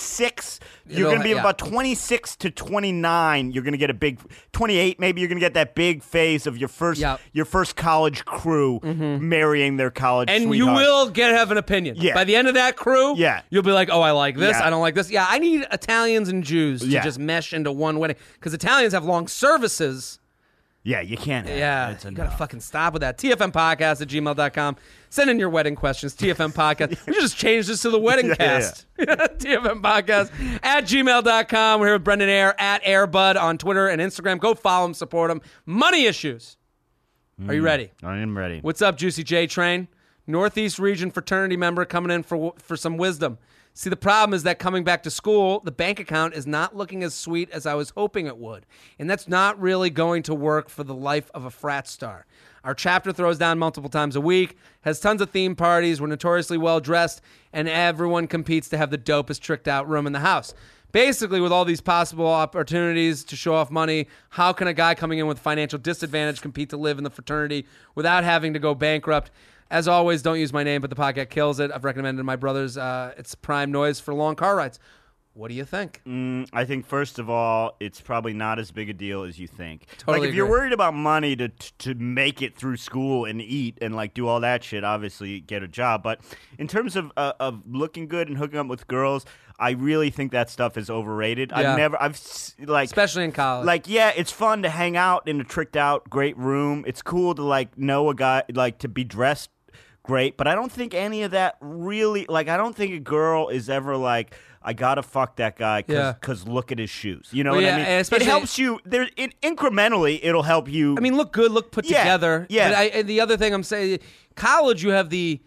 26. You're gonna be about 26 to 29. You're gonna get a big 28. Maybe you're gonna get that big phase of your first college crew marrying their college and sweetheart. you will have an opinion. Yeah. By the end of that crew, you'll be like, oh, I like this. Yeah. I don't like this. Yeah, I need Italians and Jews to just mesh into one wedding because Italians have long services. Yeah, you can't have it. You gotta fucking stop with that. TFMpodcast@gmail.com. Send in your wedding questions. TFM Podcast. We should just change this to the wedding cast. TFM Podcast @gmail.com. We're here with Brendan Ayer at Airbud on Twitter and Instagram. Go follow him, support him. Money issues. Are you ready? I am ready. What's up, Juicy J Train? Northeast Region fraternity member coming in for some wisdom. See, the problem is that coming back to school, the bank account is not looking as sweet as I was hoping it would. And that's not really going to work for the life of a frat star. Our chapter throws down multiple times a week, has tons of theme parties, we're notoriously well-dressed, and everyone competes to have the dopest tricked-out room in the house. Basically, with all these possible opportunities to show off money, how can a guy coming in with financial disadvantage compete to live in the fraternity without having to go bankrupt? As always, don't use my name, but the podcast kills it. I've recommended to my brothers. It's prime noise for long car rides. What do you think? I think, first of all, it's probably not as big a deal as you think. Totally like, if you're agree. worried about money to make it through school and eat and, like, do all that shit, obviously get a job. But in terms of looking good and hooking up with girls, I really think that stuff is overrated. Yeah. Especially in college. Like, yeah, it's fun to hang out in a tricked out, great room. It's cool to, like, know a guy, like, to be dressed great, but I don't think any of that really, like, I don't think a girl is ever like, I gotta fuck that guy because look at his shoes. You know what I mean? It helps you. Incrementally, it'll help you. I mean, look good, look put together. Yeah. But the other thing I'm saying, college, you have the,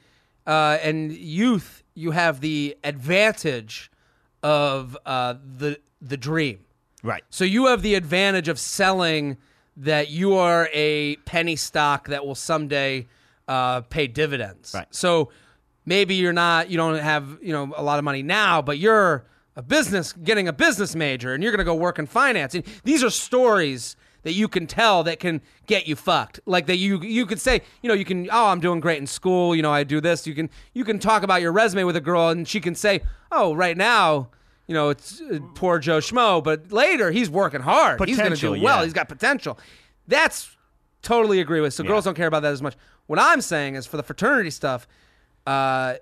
and youth, you have the advantage of the dream. Right. So you have the advantage of selling that you are a penny stock that will someday pay dividends. Right. So maybe you don't have, a lot of money now, but you're getting a business major and you're going to go work in finance. And these are stories that you can tell that can get you fucked. Like that you could say, I'm doing great in school. I do this. You can talk about your resume with a girl and she can say, oh, right now, it's poor Joe Schmo, but later he's working hard. He's going to do well. Yeah. He's got potential. That's totally agree with. So girls don't care about that as much. What I'm saying is for the fraternity stuff, as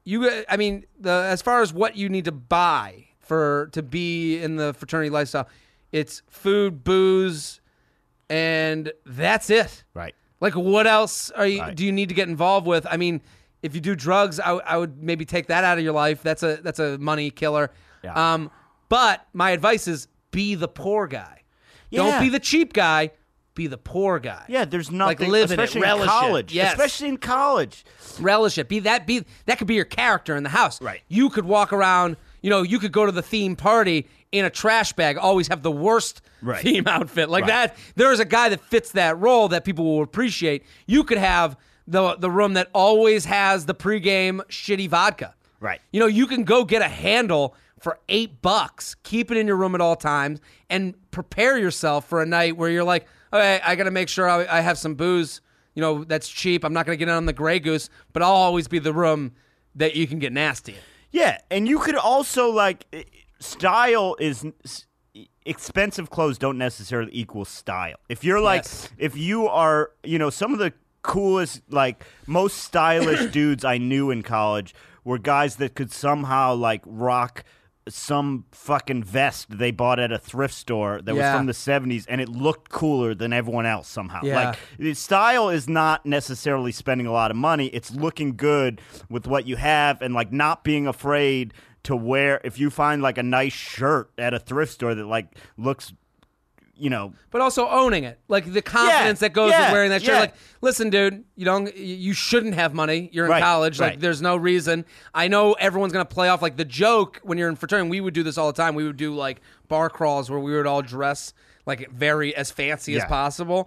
far as what you need to buy to be in the fraternity lifestyle, it's food, booze, and that's it. Right. Like, what else do you need to get involved with? I mean, if you do drugs, I would maybe take that out of your life. That's a money killer. Yeah. But my advice is be the poor guy. Yeah. Don't be the cheap guy. Be the poor guy. Yeah, there's nothing. Like, live especially in it, relish in college. it. Yes. Especially in college. Relish it. That could be your character in the house. Right. You could walk around, you could go to the theme party in a trash bag, always have the worst theme outfit. Like that. There's a guy that fits that role that people will appreciate. You could have the room that always has the pregame shitty vodka. Right. You can go get a handle for $8, keep it in your room at all times, and prepare yourself for a night where you're like, okay, I got to make sure I have some booze, that's cheap. I'm not going to get in on the Grey Goose, but I'll always be the room that you can get nasty in. Yeah, and you could also, style is expensive clothes don't necessarily equal style. If you're if you are, some of the coolest, most stylish dudes I knew in college were guys that could somehow, rock some fucking vest they bought at a thrift store that was from the 70s, and it looked cooler than everyone else somehow. Yeah. The style is not necessarily spending a lot of money. It's looking good with what you have and, not being afraid to wear. If you find, a nice shirt at a thrift store that, looks... But also owning it, the confidence that goes with wearing that shirt. Listen, dude, you shouldn't have money. You're in college. There's no reason. I know everyone's gonna play off the joke when you're in fraternity. We would do this all the time. We would do bar crawls where we would all dress very as fancy as possible.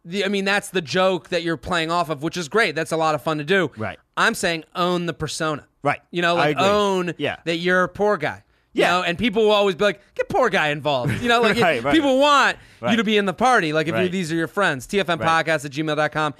That's the joke that you're playing off of, which is great. That's a lot of fun to do. Right. I'm saying own the persona. Right. Like I agree. own that you're a poor guy. Yeah. And people will always be like, get poor guy involved. Like Right. people want you Right. to be in the party. Like if Right. these are your friends. TFMpodcast@gmail.com.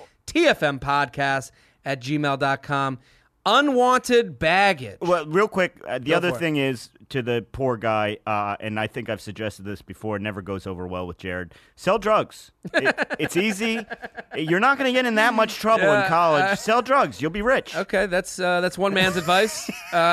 TFMpodcast@gmail.com. Unwanted baggage. Well, real quick, the other for it. thing is to the poor guy, and I think I've suggested this before. It never goes over well with Jared. Sell drugs. It's easy. You're not going to get in that much trouble in college. Sell drugs. You'll be rich. Okay, that's one man's advice.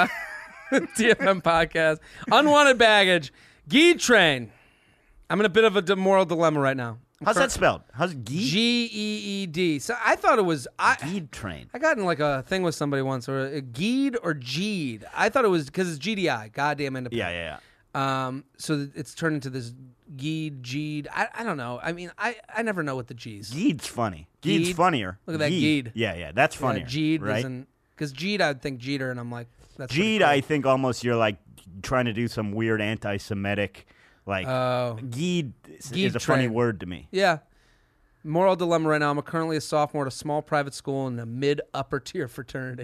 TFM podcast. Unwanted baggage. Geed train. I'm in a bit of a moral dilemma right now. How's that spelled? How's Geed? Geed. So I thought it was Geed train. I got in like a thing with somebody once, or a Geed or Geed. I thought it was because it's GDI, goddamn independent. Yeah. So it's turned into this Geed, Geed. I don't know. I never know what the G's. Geed's funny. Geed's Geed? funnier. Look at that Geed. Yeah. That's funnier. Geed right? because Geed, I'd think Jeter, and I'm like, that's Geed, cool. I think almost you're like trying to do some weird anti-Semitic, like Geed is a funny train. word to me. Yeah. Moral dilemma right now. I'm currently a sophomore at a small private school in a mid-upper tier fraternity.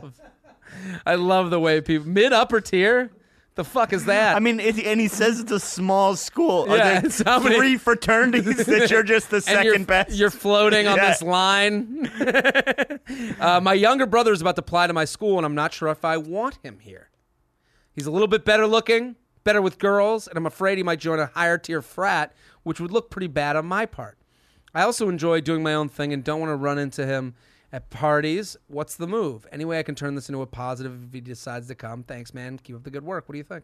I love the way people mid-upper tier. The fuck is that? I mean, and he says it's a small school. Are Yeah, there it's how many- 3 fraternities that you're just the and second best? You're floating on Yeah. this line. My younger brother is about to apply to my school, and I'm not sure if I want him here. He's a little bit better looking, better with girls, and I'm afraid he might join a higher tier frat, which would look pretty bad on my part. I also enjoy doing my own thing and don't want to run into him at parties. What's the move? Anyway, I can turn this into a positive if he decides to come. Thanks, man. Keep up the good work. What do you think?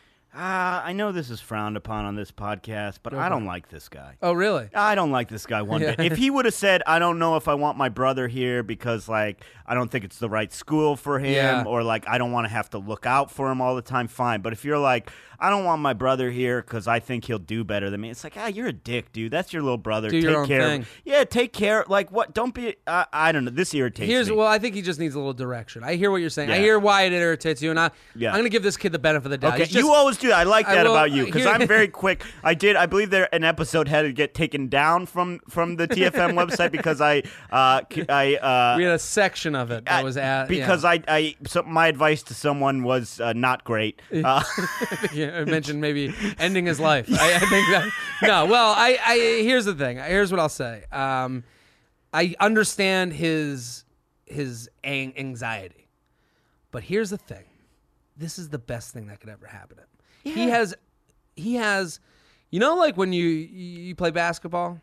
I know this is frowned upon on this podcast, but I don't like this guy. Oh, really? I don't like this guy one Yeah. bit. If he would have said, I don't know if I want my brother here because, like, I don't think it's the right school for him, Yeah. or, like, I don't want to have to look out for him all the time, fine. But if you're like, I don't want my brother here because I think he'll do better than me, it's like, you're a dick, dude. That's your little brother. Do take your own care thing. of him. Yeah, take care. Like, what? Don't be, I don't know. This irritates me. Well, I think he just needs a little direction. I hear what you're saying. I Yeah. hear why it irritates you, and I'm going to give this kid the benefit of the doubt. Okay, He's just- you always do that. I like that will- about you because here- I'm very quick. I believe an episode had to get taken down from the TFM website because I we had a section of it that was at because so my advice to someone was not great. I mentioned maybe ending his life. I think that no. Well, I here's the thing. Here's what I'll say. I understand his anxiety, but here's the thing. This is the best thing that could ever happen to him. He has, like when you play basketball.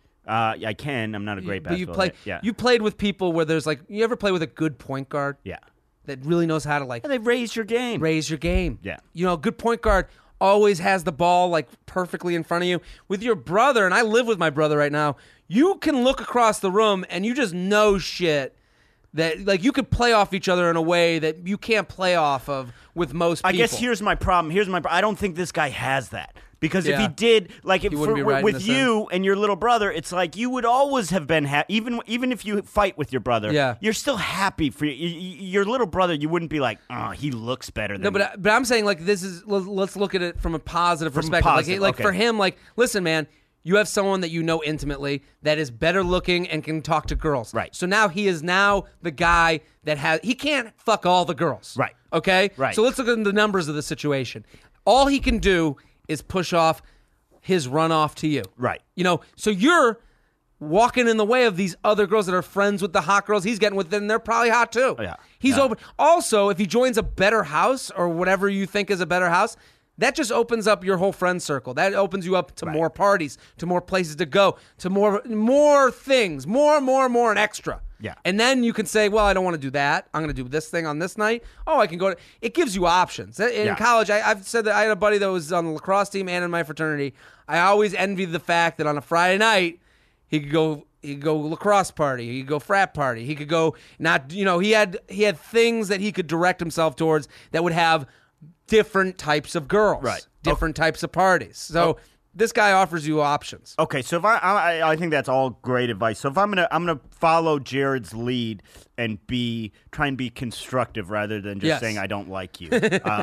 I can. I'm not a great basketball player. Yeah. You played with people where there's like, you ever play with a good point guard? Yeah. That really knows how to like They raise your game. raise your game. Yeah. A good point guard always has the ball like perfectly in front of you. With your brother, and I live with my brother right now, you can look across the room and you just know shit that like you could play off each other in a way that you can't play off of with most people. I guess here's my problem. I don't think this guy has that. Because if he Yeah. did, like He wouldn't be riding with this you and your little brother, it's like you would always have been even if you fight with your brother, Yeah. you're still happy for your little brother. You wouldn't be like, oh, he looks better than No, me. but I'm saying like this is let's look at it from a positive perspective. positive, Like okay. for him, like listen, man, you have someone that you know intimately that is better looking and can talk to girls. Right. So now he is now the guy that he can't fuck all the girls. Right. Okay. Right. So let's look at the numbers of the situation. All he can do is push off his runoff to you. Right. So you're walking in the way of these other girls that are friends with the hot girls he's getting with, and they're probably hot too. Yeah. He's Yeah. open. Also, if he joins a better house or whatever you think is a better house, that just opens up your whole friend circle. That opens you up to more parties, to more places to go, to more things, more and extra. Yeah. And then you can say, well, I don't want to do that. I'm going to do this thing on this night. Oh, I can go to... It gives you options. In college, I've said that I had a buddy that was on the lacrosse team and in my fraternity. I always envied the fact that on a Friday night, he could go lacrosse party. He could go frat party. He could go he had things that he could direct himself towards that would have different types of girls, Right. different types of parties. So this guy offers you options. Okay, so if I think that's all great advice. So if I'm gonna follow Jared's lead and try and be constructive rather than just Yes. saying I don't like you.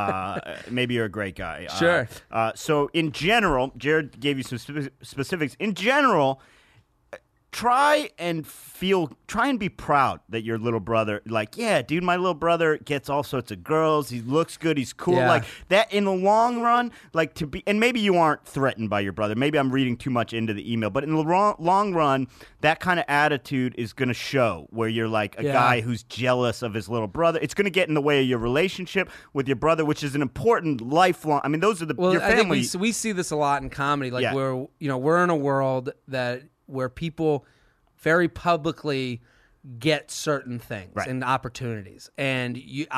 Maybe you're a great guy. Sure. So in general, Jared gave you some specifics. In general, try and be proud that your little brother, like, yeah, dude, my little brother gets all sorts of girls. He looks good. He's cool. Yeah. Like that in the long run, like to be, and maybe you aren't threatened by your brother. Maybe I'm reading too much into the email, but in the long run, that kind of attitude is going to show where you're like a guy who's jealous of his little brother. It's going to get in the way of your relationship with your brother, which is an important lifelong. I mean, those are your family. I think we see this a lot in comedy. Like we're in a world where people very publicly get certain things and opportunities. And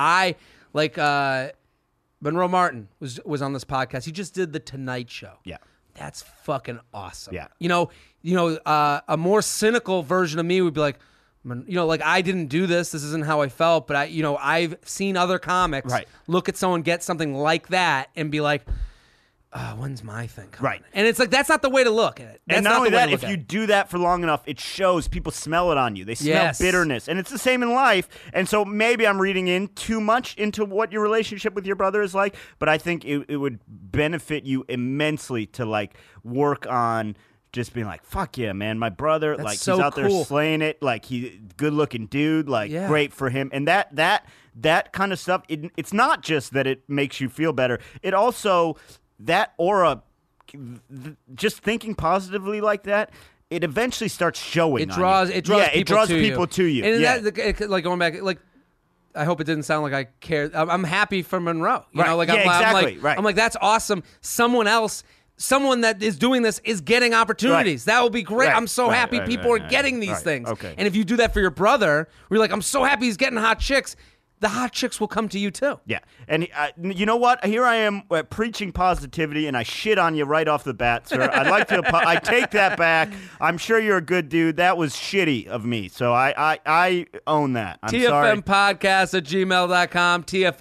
Monroe Martin was on this podcast. He just did the Tonight Show. Yeah. That's fucking awesome. Yeah. A more cynical version of me would be like, like I didn't do this. This isn't how I felt. But I've seen other comics look at someone get something like that and be like, when's my thing coming? Right. And it's like, that's not the way to look at it. That's and not only that, if you do that for long enough, it shows. People smell it on you. They smell bitterness. And it's the same in life. And so maybe I'm reading in too much into what your relationship with your brother is like, but I think it would benefit you immensely to like work on just being like, fuck yeah, man, my brother, that's like so he's out cool. there slaying it, like he good looking dude, like great for him. And that kind of stuff, it's not just that it makes you feel better. It also, that aura, just thinking positively like that, it eventually starts showing. It draws people to you. And like going back, like I hope it didn't sound like I care. I'm happy for Monroe. You know, like I'm like that's awesome. Someone that is doing this is getting opportunities. That will be great. I'm so happy people are getting these things. Okay. And if you do that for your brother, we're like, I'm so happy he's getting hot chicks. The hot chicks will come to you too. Yeah. And you know what? Here I am preaching positivity, and I shit on you right off the bat, sir. I'd like to. I take that back. I'm sure you're a good dude. That was shitty of me. So I own that. I'm sorry. TFMpodcast@gmail.com.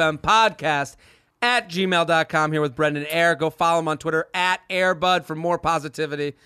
TFMpodcast@gmail.com. Here with Brendan Air. Go follow him on Twitter @AirBud for more positivity.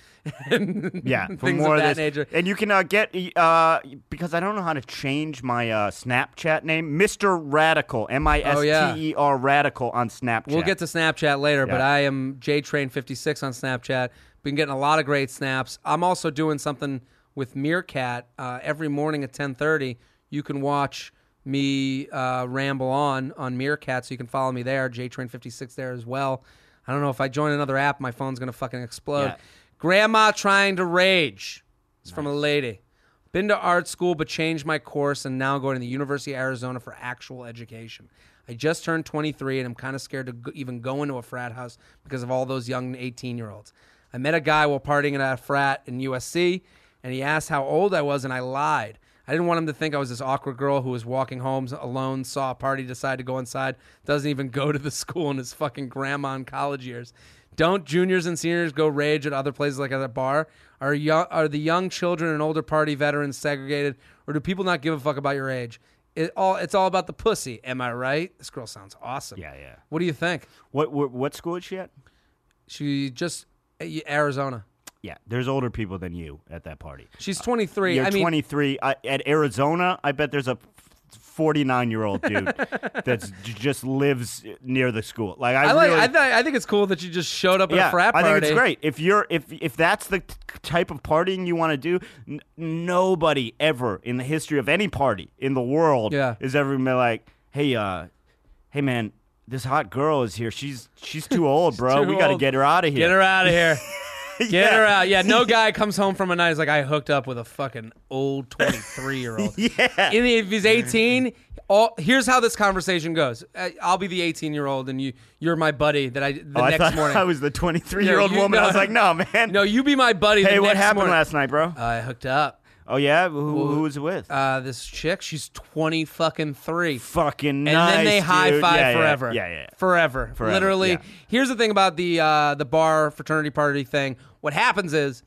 For more of that nature. And you can get because I don't know how to change my Snapchat name, Mr. Radical, Mister Radical on Snapchat. We'll get to Snapchat later, but I am JTrain56 on Snapchat. Been getting a lot of great snaps. I'm also doing something with Meerkat every morning at 10:30. You can watch me ramble on Meerkat, so you can follow me there. JTrain56 there as well. I don't know if I join another app, my phone's gonna fucking explode. Yeah. Grandma Trying to Rage. It's from a lady. Been to art school but changed my course and now going to the University of Arizona for actual education. I just turned 23 and I'm kind of scared to even go into a frat house because of all those young 18-year-olds. I met a guy while partying at a frat in USC and he asked how old I was and I lied. I didn't want him to think I was this awkward girl who was walking home alone, saw a party, decided to go inside, doesn't even go to the school in his fucking grandma in college years. Don't juniors and seniors go rage at other places like at a bar? Are the young children and older party veterans segregated, or do people not give a fuck about your age? It's all about the pussy. Am I right? This girl sounds awesome. Yeah. What do you think? What school is she at? She just Arizona. Yeah, there's older people than you at that party. She's 23. You're 23. At Arizona, I bet there's a 49-year-old dude that just lives near the school. Like I think it's cool that you just showed up at a frat party. I think it's great. If that's the type of partying you want to do, nobody ever in the history of any party in the world is ever been like, hey man, this hot girl is here. She's too old, bro. We got to get her out of here. Get her out of here. Get her out. Yeah, no guy comes home from a night is like, I hooked up with a fucking old 23-year-old. If he's 18, here's how this conversation goes. I'll be the 18-year-old, and you're my buddy that next morning. I was the 23-year-old woman. I was like, no, man. No, you be my buddy the next morning. Hey, what happened last night, bro? I hooked up. Oh, yeah? Who was it with? This chick. She's 23. Fucking nice, and then they high-five forever. Yeah. Forever. Literally. Yeah. Here's the thing about the bar fraternity party thing. What happens is,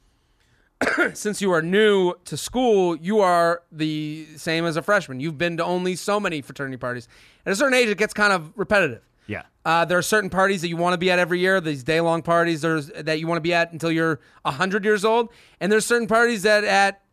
since you are new to school, you are the same as a freshman. You've been to only so many fraternity parties. At a certain age, it gets kind of repetitive. Yeah. There are certain parties that you want to be at every year, these day-long parties that you want to be at until you're 100 years old. And there's certain parties that at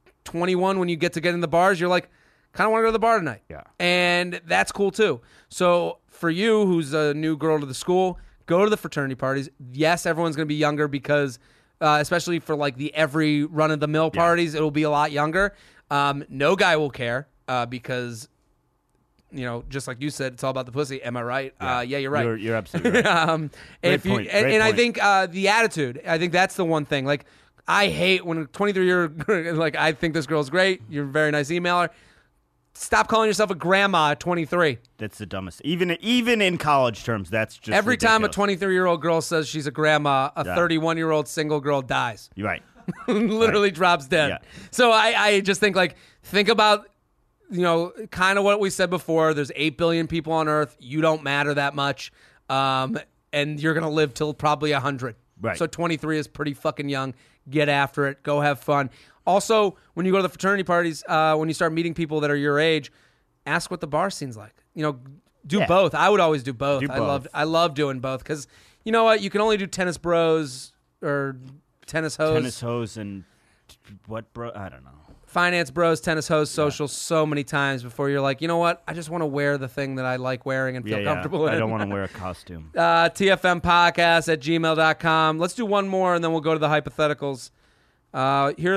21, when you get in the bars, you're like, kind of want to go to the bar tonight. Yeah. And that's cool too. So for you, who's a new girl to the school, go to the fraternity parties. Yes, everyone's going to be younger because especially for like the every run-of-the-mill parties. It'll be a lot younger. No guy will care because, just like you said, it's all about the pussy. Am I right? Yeah, you're right. You're absolutely right. Great point. I think the attitude, I think that's the one thing. Like, I hate when a 23-year-old, like, I think this girl's great. You're a very nice emailer. Stop calling yourself a grandma at 23. That's the dumbest. Even in college terms, that's just every ridiculous. time a 23-year-old girl says she's a grandma, a 31-year-old single girl dies. You're right. Literally drops dead. Yeah. So I just think about, kind of what we said before. There's 8 billion people on Earth. You don't matter that much. And you're going to live till probably 100. Right. So 23 is pretty fucking young. Get after it. Go have fun. Also, when you go to the fraternity parties, when you start meeting people that are your age, ask what the bar scene's like. Do both. I would always do both. I love doing both because you know what? You can only do tennis bros or tennis hoes. Tennis hoes and what bro? I don't know. Finance bros, tennis hoes, social so many times before you're like, you know what? I just want to wear the thing that I like wearing and feel comfortable in. I don't want to wear a costume. TFMpodcast@gmail.com. Let's do one more and then we'll go to the hypotheticals. Here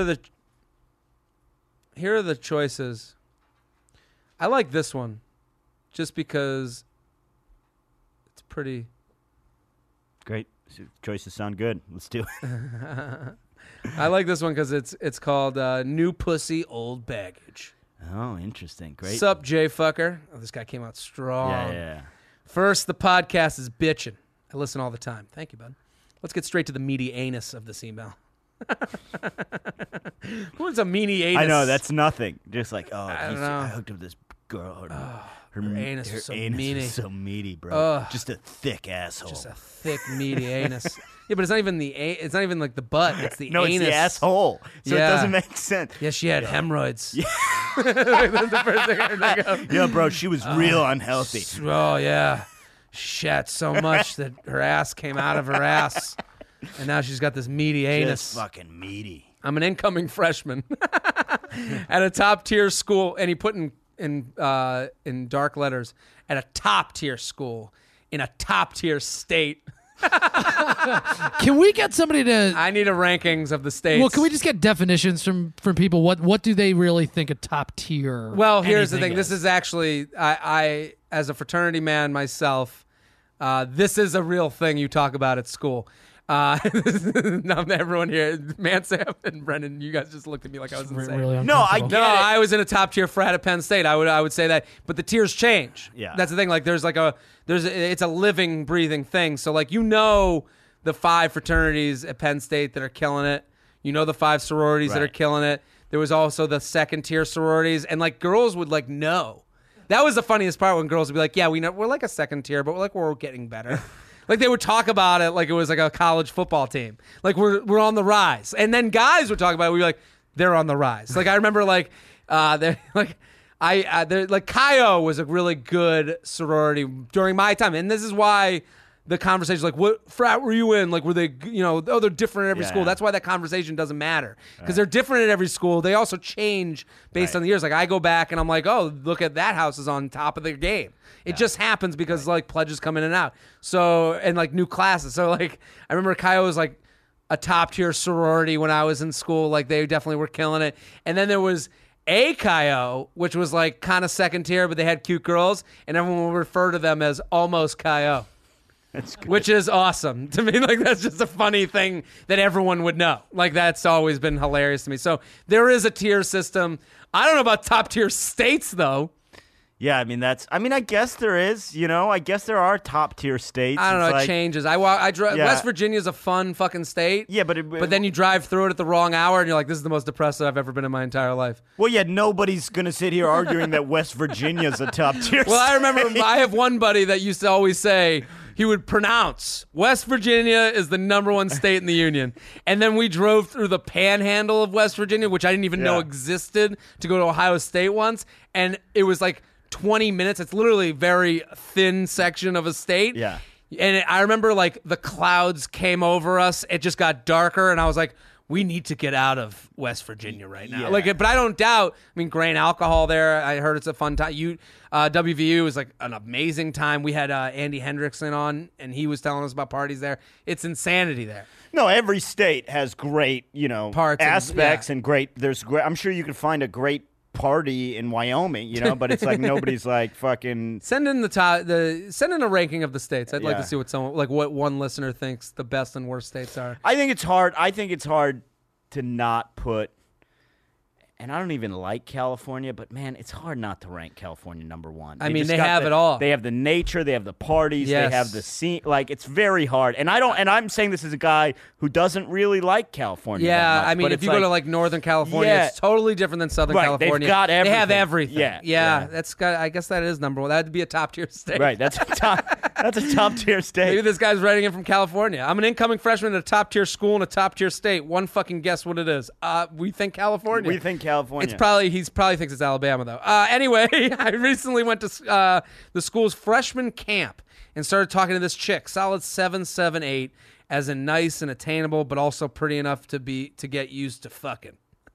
are the choices. I like this one just because it's pretty. Great. Choices sound good. Let's do it. I like this one because it's called New Pussy, Old Baggage. Oh, interesting. Great. Sup, Jay Fucker? Oh, this guy came out strong. Yeah. First, the podcast is bitching. I listen all the time. Thank you, bud. Let's get straight to the meaty anus of this email. What's a meaty anus? I know, that's nothing. Just like, I hooked up this girl. Her anus was so anus meaty. was so meaty, bro. Just a thick asshole. Just a thick, meaty anus. Yeah, but it's not even it's not even like the butt. It's the no, anus. it's the asshole. So it doesn't make sense. Yeah, she had hemorrhoids. Yeah. That's the first thing I think of. Yeah, bro, she was real unhealthy. Oh, yeah. Shat so much that her ass came out of her ass. And now she's got this meaty anus. Just fucking meaty. I'm an incoming freshman at a top-tier school. And he put in dark letters, at a top-tier school in a top-tier state. Can we get somebody to? I need a rankings of the states. Well, can we just get definitions from people? What do they really think a top tier? Well, here's the thing. Is? This is actually I as a fraternity man myself. This is a real thing you talk about at school. Everyone here, Mansaf and Brendan, you guys just looked at me like I was insane. Really no, I get it. I was in a top tier frat at Penn State. I would say that, but the tiers change. Yeah, that's the thing. Like, it's a living, breathing thing. So, like, the 5 fraternities at Penn State that are killing it. The 5 sororities that are killing it. There was also the second tier sororities, and like girls would like know. That was the funniest part when girls would be like, "Yeah, we're like a second tier, but we're getting better." Like they would talk about it like it was like a college football team. Like we're on the rise. And then guys would talk about it. We'd be like, they're on the rise. Like I remember they're like Chi was a really good sorority during my time. And this is why the conversation like, what frat were you in? Like were they, they're different at every school. That's why that conversation doesn't matter. Because they're different at every school. They also change based on the years. Like I go back and I'm like, oh, look at that house is on top of the game. It just happens because like pledges come in and out. So, and like new classes. So like, I remember Chi was like a top tier sorority when I was in school. Like they definitely were killing it. And then there was a Chi, which was like kind of second tier, but they had cute girls. And everyone would refer to them as almost Chi. That's good. Which is awesome to me. Like that's just a funny thing that everyone would know. Like that's always been hilarious to me. So there is a tier system. I don't know about top tier states though. Yeah, I guess there is, I guess there are top tier states. I don't know, it changes. West Virginia's a fun fucking state. Yeah, but then you drive through it at the wrong hour and you're like, this is the most depressed I've ever been in my entire life. Well, yeah, nobody's going to sit here arguing that West Virginia's a top tier Well, state. I remember I have one buddy that used to always say, he would pronounce West Virginia is the #1 state in the union. And then we drove through the panhandle of West Virginia, which I didn't even know existed, to go to Ohio State once. And it was like 20 minutes. It's literally a very thin section of a state. Yeah. And I remember like the clouds came over us. It just got darker. And I was like, we need to get out of West Virginia right now. Yeah. Like, but I don't doubt. Grain alcohol there. I heard it's a fun time. WVU was like an amazing time. We had Andy Hendrickson on, and he was telling us about parties there. It's insanity there. No, every state has great, Parts and- aspects yeah. and great. There's great. I'm sure you could find a great party in Wyoming, but it's like nobody's like fucking. Send in send in a ranking of the states. I'd like Yeah. to see what one listener thinks the best and worst states are. I think it's hard. To not put. And I don't even like California, but man, it's hard not to rank California number one. I mean, just they got have it all. They have the nature, they have the parties, Yes. they have the scene. Like, it's very hard. And I'm saying this as a guy who doesn't really like California. that Yeah, much, I mean, but if it's you go to like Northern California, Yeah. it's totally different than Southern Right, they've California. got They have everything. everything. Yeah. I guess that is number one. That'd be a top tier state. right, that's a top tier state. Maybe this guy's writing in from California. I'm an incoming freshman at a top tier school in a top tier state. One fucking guess what it is. We think California. We think California. He probably thinks it's Alabama though. Anyway, I recently went to the school's freshman camp and started talking to this chick, solid 7'8", as in nice and attainable, but also pretty enough to get used to fucking.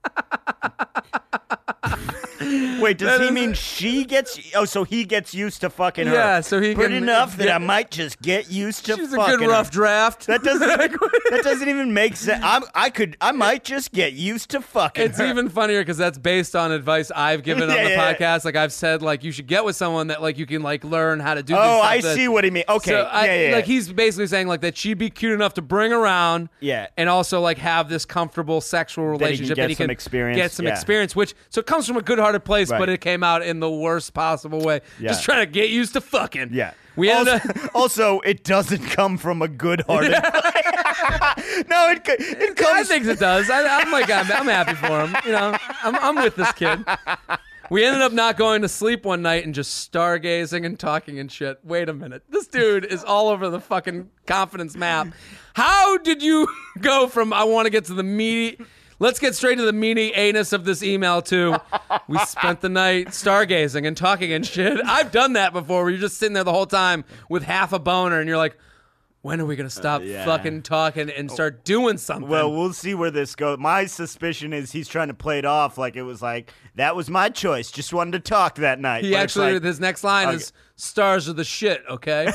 Wait, does he mean she gets? Oh, so he gets used to fucking her. Yeah, so he pretty can- enough that yeah. I might just get used to She's a fucking good rough her. draft. That doesn't even make sense. I might just get used to fucking It's her. even funnier because that's based on advice I've given on the Yeah. podcast. Like I've said, like you should get with someone that like you can like learn how to do. Oh, these I stuff that- see what he means. Okay, So yeah. Like he's basically saying like that she'd be cute enough to bring around. Yeah. And also like have this comfortable sexual he can relationship get some experience, Get some yeah. experience, which so it comes from a good-hearted place, Right. but it came out in the worst possible way. Yeah. Just trying to get used to fucking. Yeah. We ended also, up. also, it doesn't come from a good-hearted. No, it I comes. think it does. I'm happy for him. I'm with this kid. We ended up not going to sleep one night and just stargazing and talking and shit. Wait a minute. This dude is all over the fucking confidence map. How did you go from I want to get to the meaty... Let's get straight to the meaty anus of this email to we spent the night stargazing and talking and shit. I've done that before where you're just sitting there the whole time with half a boner and you're like, when are we going to stop Yeah. fucking talking and start doing something? Well, we'll see where this goes. My suspicion is he's trying to play it off like it was like, that was my choice. Just wanted to talk that night. He But it's actually, like, his next line is, stars are the shit, okay?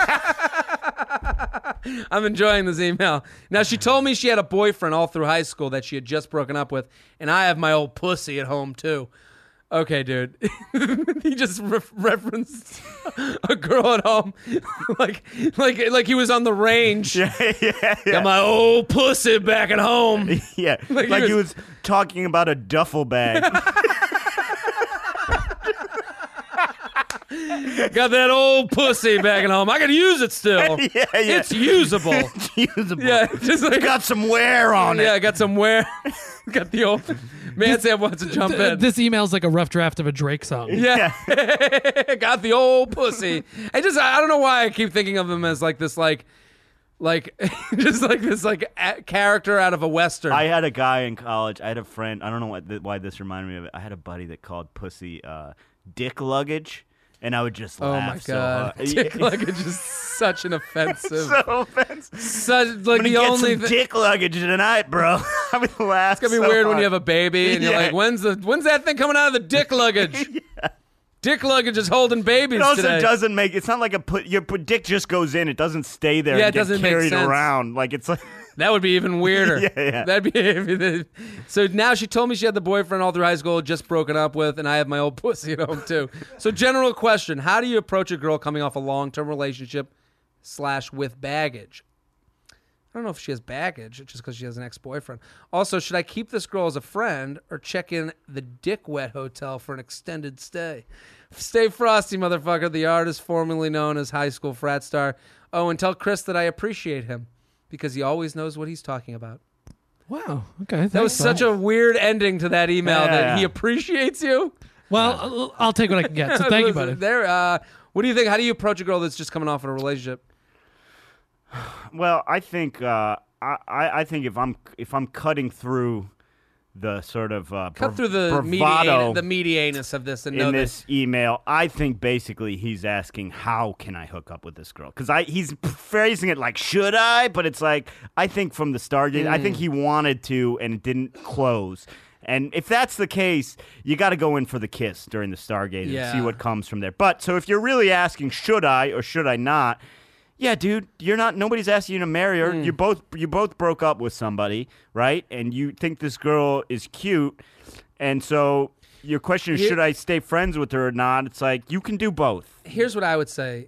I'm enjoying this email. Now, she told me she had a boyfriend all through high school that she had just broken up with, and I have my old pussy at home, too. Okay, dude. He just referenced a girl at home like he was on the range. yeah. Got my old pussy back at home. Yeah, Like like he he was talking about a duffel bag. Got that old pussy back at home. I could use it still. Yeah. It's usable. It's usable. Yeah, just like Got some wear on it. I got some wear. Got the old man Sam wants to jump in. This email's like a rough draft of a Drake song. Yeah, got the old pussy. I don't know why I keep thinking of him as like this just like this character out of a western. I had a guy in college. I had a friend. I don't know why this reminded me of it. I had a buddy that called pussy dick luggage, and I would just oh laugh my so god, hard. dick luggage is such an offensive. So offensive. Such I'm like gonna the get only some dick luggage tonight, bro. I would laugh. It's gonna be weird when you have a baby and you're Yeah. like, when's that thing coming out of the dick luggage? Dick luggage is holding babies It also today. doesn't make. It's not like your dick just goes in. It doesn't stay there. Yeah, and it doesn't get make carried sense. around. Like it's like. That would be even weirder. Yeah. That'd be. So now she told me she had the boyfriend all through high school, just broken up with, and I have my old pussy at home too. So general question: how do you approach a girl coming off a long-term relationship / with baggage? I don't know if she has baggage just because she has an ex-boyfriend. Also, should I keep this girl as a friend or check in the Dick Wet Hotel for an extended stay? Stay frosty, motherfucker. The artist formerly known as High School Frat Star. Oh, and tell Chris that I appreciate him because he always knows what he's talking about. Wow. Okay. That was such a weird ending to that email that he Yeah. appreciates you. Well, I'll take what I can get. So thank you, buddy. What do you think? How do you approach a girl that's just coming off in a relationship? Well, I think I think if I'm cutting through the sort of Cut through the bravado meaty anus of this and know in that. this email, I think basically he's asking how can I hook up with this girl? Because he's phrasing it like should I, but it's like I think from the start, I think he wanted to and it didn't close. And if that's the case, you got to go in for the kiss during the Stargate and see what comes from there. But so if you're really asking should I or should I not. Yeah, dude, nobody's asking you to marry her. You both broke up with somebody, right? And you think this girl is cute, and so your question is, should I stay friends with her or not? It's like, you can do both. Here's what I would say.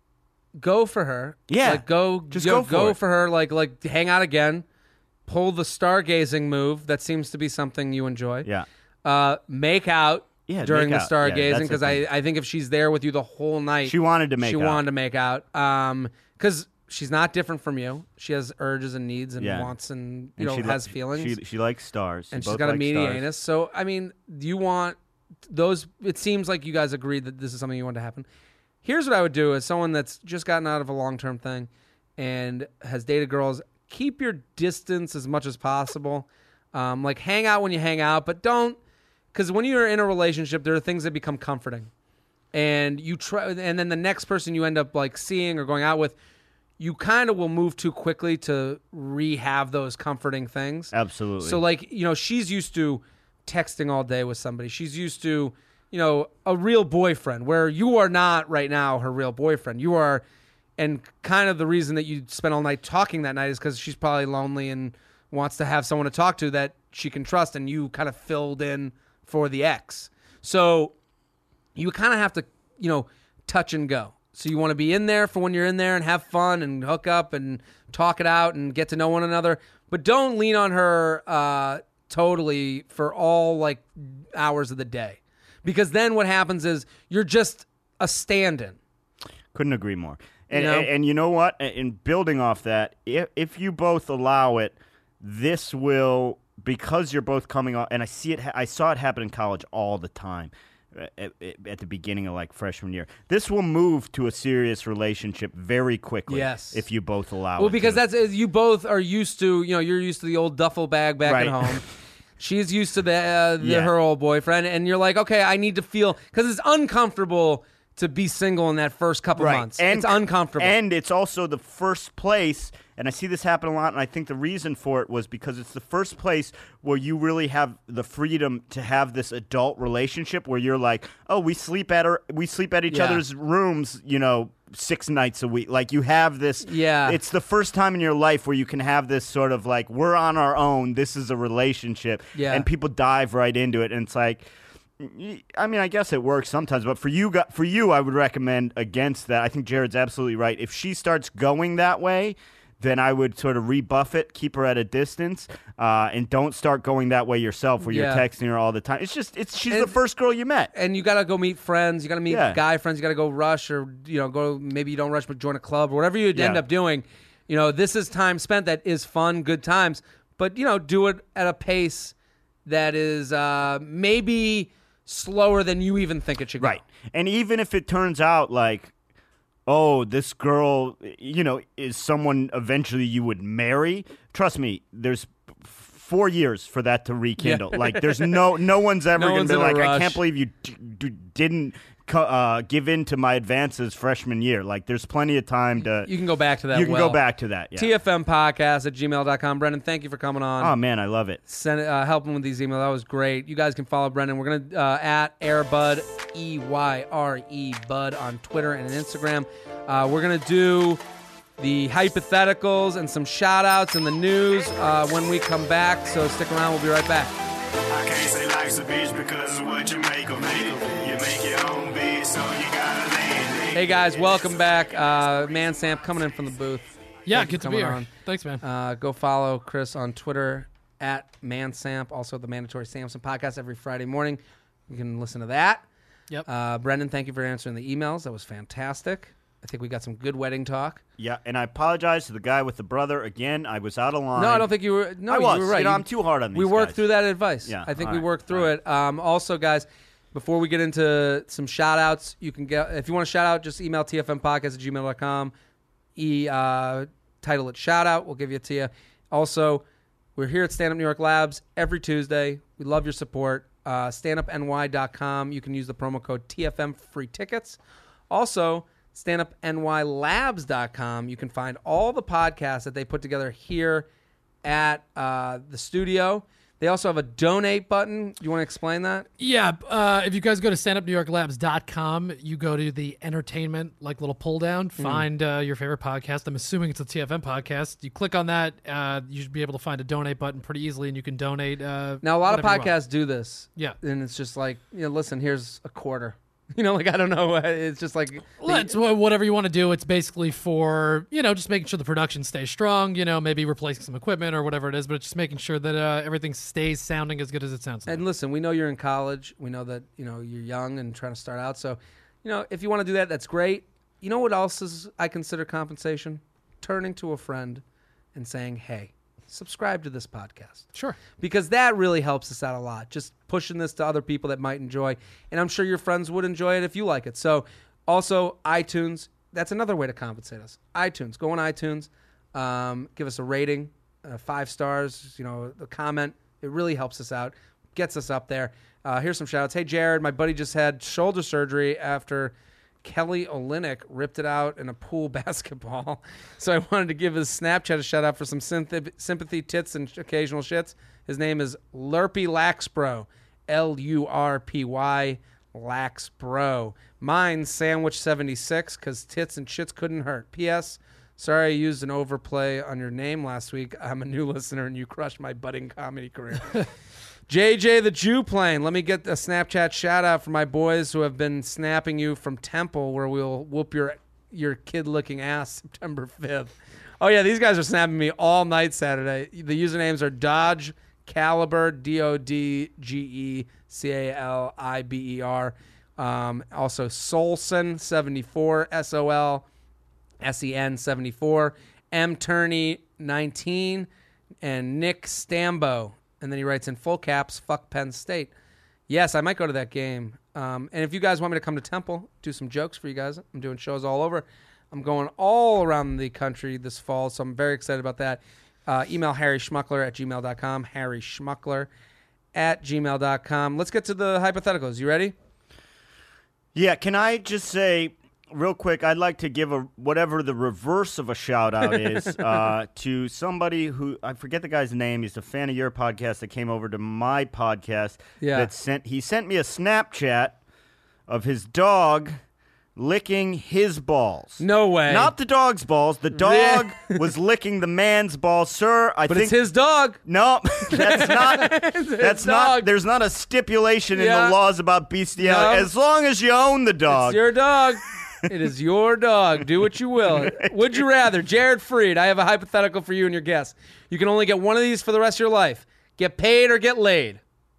Go for her. Yeah. Like, go for her. Like hang out again. Pull the stargazing move. That seems to be something you enjoy. Yeah. Make out during the stargazing, because I think if she's there with you the whole night, she wanted to make out. Because she's not different from you. She has urges and needs and wants and has feelings. She likes stars. And she's got a meaty anus. So, I mean, you want those. It seems like you guys agreed that this is something you want to happen. Here's what I would do as someone that's just gotten out of a long-term thing and has dated girls. Keep your distance as much as possible. Like, hang out when you hang out, but don't, because when you're in a relationship, there are things that become comforting. And you try, and then the next person you end up like seeing or going out with, you kind of will move too quickly to rehab those comforting things. Absolutely. So, like, she's used to texting all day with somebody. She's used to, a real boyfriend, where you are not right now her real boyfriend. You are, and kind of the reason that you spent all night talking that night is because she's probably lonely and wants to have someone to talk to that she can trust, and you kind of filled in for the ex. So you kind of have to, touch and go. So you want to be in there for when you're in there and have fun and hook up and talk it out and get to know one another. But don't lean on her totally for all like hours of the day. Because then what happens is you're just a stand-in. Couldn't agree more. And you know what? In building off that, if you both allow it, this will, because you're both coming off, and I saw it happen in college all the time. At the beginning of like freshman year, this will move to a serious relationship very quickly. Yes, if you both allow it. Well, because that's, you both are used to, you're used to the old duffel bag back at home. She's used to her old boyfriend, and you're like, okay, I need to feel, because it's uncomfortable to be single in that first couple months. And it's uncomfortable, and it's also the first place. And I see this happen a lot, and I think the reason for it was because it's the first place where you really have the freedom to have this adult relationship where you're like, oh, we sleep at each other's rooms, 6 nights a week. Like, you have this. Yeah. It's the first time in your life where you can have this sort of like, we're on our own. This is a relationship. Yeah. And people dive right into it, and it's like, I mean, I guess it works sometimes, but for you, I would recommend against that. I think Jared's absolutely right. If she starts going that way, then I would sort of rebuff it, keep her at a distance, and don't start going that way yourself where you're texting her all the time. She's the first girl you met. And you got to go meet friends. You got to meet guy friends. You got to go rush or, go, maybe you don't rush, but join a club or whatever you end up doing. This is time spent that is fun, good times, but, do it at a pace that is maybe slower than you even think it should go. Right. And even if it turns out like, oh, this girl, is someone eventually you would marry. Trust me, there's 4 years for that to rekindle. Yeah. Like, there's no one's ever going to be like, I can't believe you didn't give in to my advances freshman year. Like, there's plenty of time to. You can go back to that. You can go back to that. Yeah. TFMpodcast@gmail.com. Brendan, thank you for coming on. Oh man, I love it. Helping with these emails. That was great. You guys can follow Brendan. We're gonna at Airbud, EYRE Bud on Twitter and Instagram. We're gonna do the hypotheticals and some shout outs in the news when we come back. So stick around. We'll be right back. I can't say life's a bitch because it's what you make of it. You make your own bed, so you gotta land it. Hey guys, welcome back. Man Samp coming in from the booth. Yeah, good to be here. Thanks, man. Go follow Chris on Twitter at ManSamp. Also, the Mandatory Samson podcast every Friday morning. You can listen to that. Yep. Brendan, thank you for answering the emails. That was fantastic. I think we got some good wedding talk. Yeah, and I apologize to the guy with the brother. Again, I was out of line. No, I don't think you were. No, I was. You were right. I'm too hard on these We worked guys. through that advice. Yeah, I think all we right, worked through it. Also, guys, before we get into some shout-outs, you can get, if you want to shout out, just email tfmpodcast@gmail.com. Title it shout-out. We'll give it to you. Also, we're here at Stand Up New York Labs every Tuesday. We love your support. StandUpNY.com. You can use the promo code TFM for free tickets. Also, StandUpNYLabs.com. You can find all the podcasts that they put together here at the studio. They also have a donate button. You want to explain that? Yeah, if you guys go to standupnewyorklabs.com, you go to the entertainment little pull down, find your favorite podcast. I'm assuming it's a TFM podcast. You click on that, you should be able to find a donate button pretty easily, and you can donate. Now, a lot of podcasts do this. Yeah, and it's just like, listen, here's a quarter. I don't know. It's just like it's whatever you want to do. It's basically for just making sure the production stays strong. Maybe replacing some equipment or whatever it is, but it's just making sure that everything stays sounding as good as it sounds. And listen, we know you're in college. We know that you're young and trying to start out. So, if you want to do that, that's great. You know what else is I consider compensation? Turning to a friend and saying, "Hey, subscribe to this podcast." Sure. Because that really helps us out a lot. Just pushing this to other people that might enjoy. And I'm sure your friends would enjoy it if you like it. So also iTunes, that's another way to compensate us. iTunes, go on iTunes, give us a rating, 5 stars, the comment. It really helps us out, gets us up there. Here's some shout outs. Hey, Jared, my buddy just had shoulder surgery after Kelly Olynyk ripped it out in a pool basketball. So I wanted to give his Snapchat a shout out for some sympathy, tits, and occasional shits. His name is Lurpy Laxbro, Lurpy Laxbro. Mine's Sandwich76 because tits and shits couldn't hurt. P.S. Sorry I used an overplay on your name last week. I'm a new listener and you crushed my budding comedy career. JJ the Jew Plane. Let me get a Snapchat shout out for my boys who have been snapping you from Temple, where we'll whoop your kid looking ass September 5th. Oh yeah, these guys are snapping me all night Saturday. The usernames are Dodge Caliber, DODGECALIBER. Also Solson 74, SOLSEN 74, M Turney 19, and Nick Stambo. And then he writes in full caps, fuck Penn State. Yes, I might go to that game. And if you guys want me to come to Temple, do some jokes for you guys. I'm doing shows all over. I'm going all around the country this fall, so I'm very excited about that. Email harryschmuckler@gmail.com, harryschmuckler@gmail.com. Let's get to the hypotheticals. You ready? Yeah, can I just say real quick, I'd like to give whatever the reverse of a shout-out is to somebody who, I forget the guy's name, he's a fan of your podcast that came over to my podcast. Yeah. He sent me a Snapchat of his dog licking his balls. No way. Not the dog's balls. The dog was licking the man's balls. Sir, I think... But it's his dog. No, that's not... That's not... There's not a stipulation in the laws about bestiality. No. As long as you own the dog. It's your dog. It is your dog. Do what you will. Would you rather? Jared Freed, I have a hypothetical for you and your guests. You can only get one of these for the rest of your life. Get paid or get laid.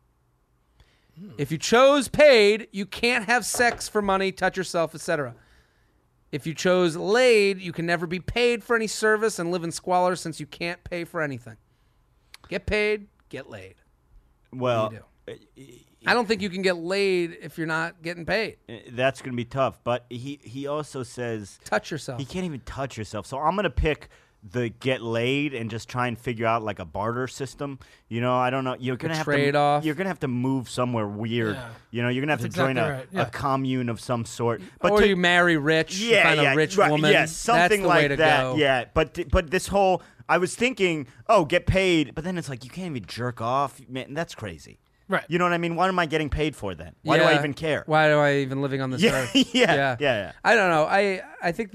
If you chose paid, you can't have sex for money, touch yourself, etc. If you chose laid, you can never be paid for any service and live in squalor since you can't pay for anything. Get paid, get laid. Well, I don't think you can get laid if you're not getting paid. That's going to be tough. But he also says... Touch yourself. You can't even touch yourself. So I'm going to pick the get laid and just try and figure out like a barter system. I don't know. You're going to have trade off. You're going to have to move somewhere weird. Yeah. You're going to have to join a commune of some sort. But or you marry rich. Yeah, find a rich woman. Yes, something That's the like way to that. go. Yeah, but this whole... I was thinking, get paid. But then it's like, you can't even jerk off. Man, that's crazy. Right. You know what I mean? What am I getting paid for then? Why do I even care? Why do I even living on this earth? Yeah. I don't know. I think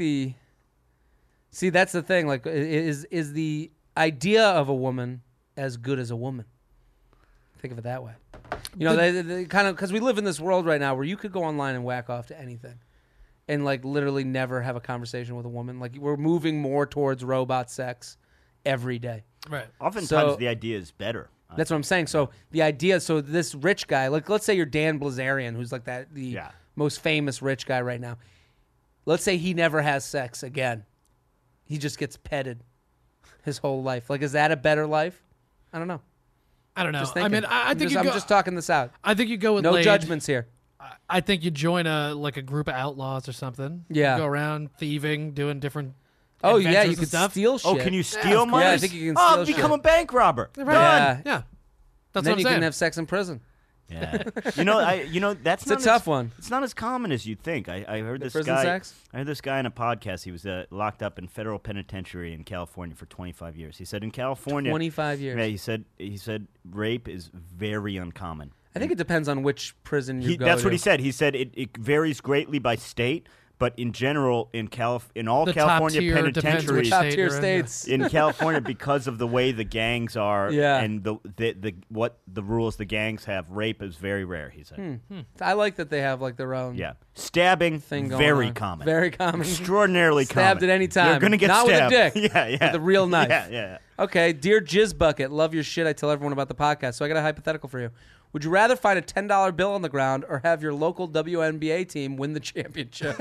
see, that's the thing. Like, is the idea of a woman as good as a woman? Think of it that way. They kind of, because we live in this world right now where you could go online and whack off to anything, and like literally never have a conversation with a woman. Like, we're moving more towards robot sex every day. Right. Oftentimes the idea is better. That's what I'm saying. So the idea, this rich guy, like let's say you're Dan Blazarian, who's like the most famous rich guy right now. Let's say he never has sex again. He just gets petted his whole life. Like, is that a better life? I don't know. I don't know. Just I mean, I think I'm just talking this out. I think you go with no laid. judgments here. I think you join a group of outlaws or something. Yeah. You go around thieving, doing different. Oh yeah, adventures you and can stuff. steal shit. Oh, can you steal money? Yeah, I think you can steal become shit. a bank robber. Right. Done. Yeah. That's then what I'm you saying. can have sex in prison. Yeah. That's It's a tough one. It's not as common as you'd think. I heard this prison guy. sex? I heard this guy in a podcast. He was locked up in federal penitentiary in California for 25 years. He said in California, 25 years. Yeah, he said rape is very uncommon. I think it depends on which prison you go to. That's what he said. He said it varies greatly by state, but in general, in all The California top tier depends penitentiaries, which Top state tier you're in, states. in California, because of the way the gangs are and what the rules the gangs have, rape is very rare. He said. I like that they have like their own Yeah, stabbing thing going very on. common, Very common. extraordinarily Stabbed common. at any time. You're gonna get Not stabbed. with a dick. Yeah. With a real knife. Yeah. Okay, dear Jizz Bucket, love your shit. I tell everyone about the podcast. So I got a hypothetical for you. Would you rather find a $10 bill on the ground or have your local WNBA team win the championship?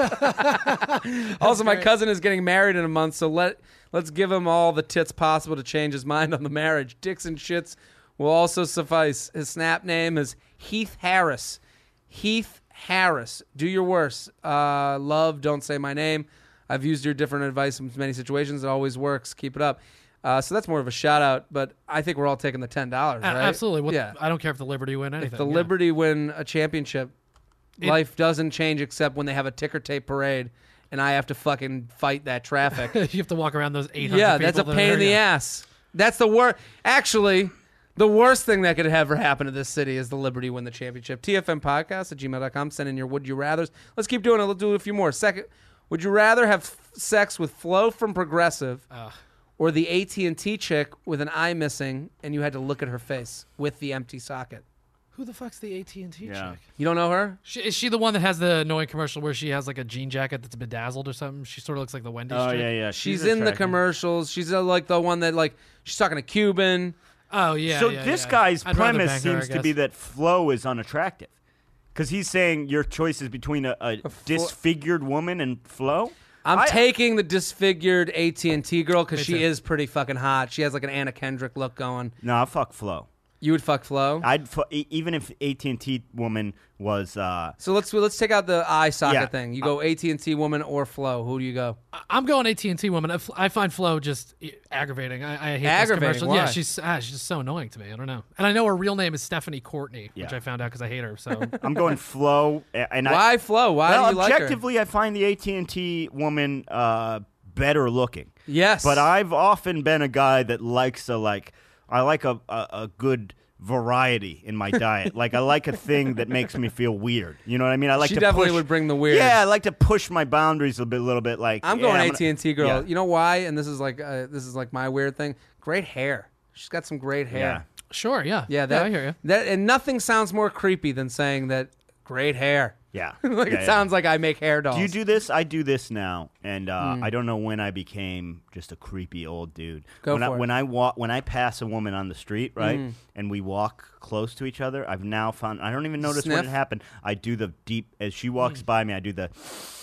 Also, my cousin is getting married in a month, so let's give him all the tits possible to change his mind on the marriage. Dicks and shits will also suffice. His snap name is Heath Harris. Heath Harris. Do your worst. Love, don't say my name. I've used your different advice in many situations. It always works. Keep it up. So that's more of a shout out, but I think we're all taking the $10, right? Absolutely. Yeah. I don't care if the Liberty win anything. If the yeah. Liberty win a championship, life doesn't change except when they have a ticker tape parade and I have to fucking fight that traffic. You have to walk around those 800 Yeah, people. that's a that are pain there, in the yeah. ass. That's the worst. Actually, the worst thing that could ever happen to this city is the Liberty win the championship. TFMpodcast@gmail.com. Send in your would you rathers. Let's keep doing it. Let's do a few more. Second, would you rather have sex with Flo from Progressive or the AT&T chick with an eye missing and you had to look at her face with the empty socket? Who the fuck's the AT&T Yeah. chick? You don't know her? Is she the one that has the annoying commercial where she has like a jean jacket that's bedazzled or something? She sort of looks like the Wendy's Oh chick. yeah. She's in the attractive. commercials. She's like the one that like she's talking to Cuban. Oh, yeah. So yeah, this yeah. guy's I'd rather premise bang her, I seems to be guess. that Flo is unattractive, because he's saying your choice is between a disfigured woman and Flo. I'm taking the disfigured AT&T girl because Me she too. is pretty fucking hot. She has like an Anna Kendrick look going. No, I'll fuck Flo. You would fuck Flo? Even if AT&T woman was. So let's take out the eye socket Yeah. thing. You go AT&T woman or Flo. Who do you go? I'm going AT&T woman. I find Flo just aggravating. I hate Aggravating? those commercials. Why? Yeah, she's just so annoying to me. I don't know. And I know her real name is Stephanie Courtney, which Yeah. I found out because I hate her. So I'm going Flo. And Why Flo? Why well, do you like her? objectively, I find the AT&T woman better looking. Yes. But I've often been a guy that likes I like a good variety in my diet. Like I like a thing that makes me feel weird. You know what I mean? I like She to definitely push, would bring the weird. Yeah, I like to push my boundaries a little bit. Like I'm yeah, going gonna- AT&T girl. Yeah. You know why? And this is like my weird thing. Great hair. She's got some great hair. Yeah. sure, yeah. Yeah, I hear you. That and nothing sounds more creepy than saying that great hair. Yeah. Like Yeah, it sounds like I make hair dolls. Do you do this? I do this now, and I don't know when I became just a creepy old dude. Go when for it. when I pass a woman on the street, right, and we walk close to each other, I've now found I don't even notice when Sniff? it happened. I do the deep as she walks by me. I do the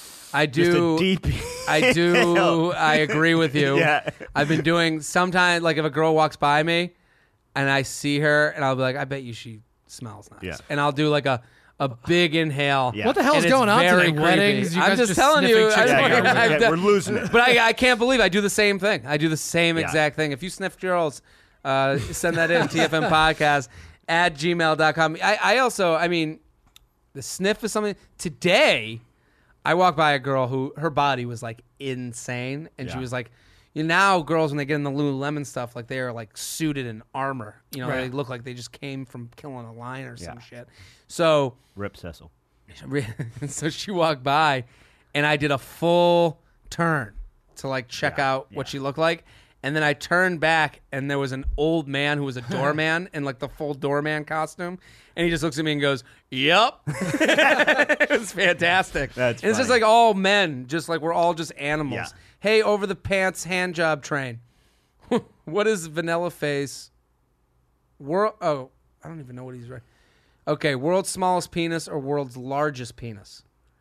I just do. a deep. I do. I agree with you. Yeah. I've been doing sometimes like if a girl walks by me and I see her and I'll be like, I bet you she smells nice. Yeah. And I'll do like a big inhale. Yeah. What the hell And is it's going on very today? creepy. Weddings? You I'm guys just telling sniffing you. I chicks' just Yeah, want- yeah, I've we're losing it. But I can't believe I do the same thing. I do the same Yeah. exact thing. If you sniff girls, send that in TFMpodcast@gmail.com. I also, I mean, the sniff is something. Today, I walked by a girl who her body was like insane, and she Yeah. was like, you know, now girls when they get in the Lululemon stuff, like they are like suited in armor. You know, Right. they look like they just came from killing a lion or some Yeah. shit. So. Rip Cecil. So she walked by, and I did a full turn to like check out what she looked like, and then I turned back, and there was an old man who was a doorman in like the full doorman costume, and he just looks at me and goes, "Yep." It was fantastic. That's and it's just funny. like all men, just like we're all just animals. Yeah. Hey, over the pants hand job train. What is Vanilla Face? Oh, I don't even know what he's right. Okay, world's smallest penis or world's largest penis?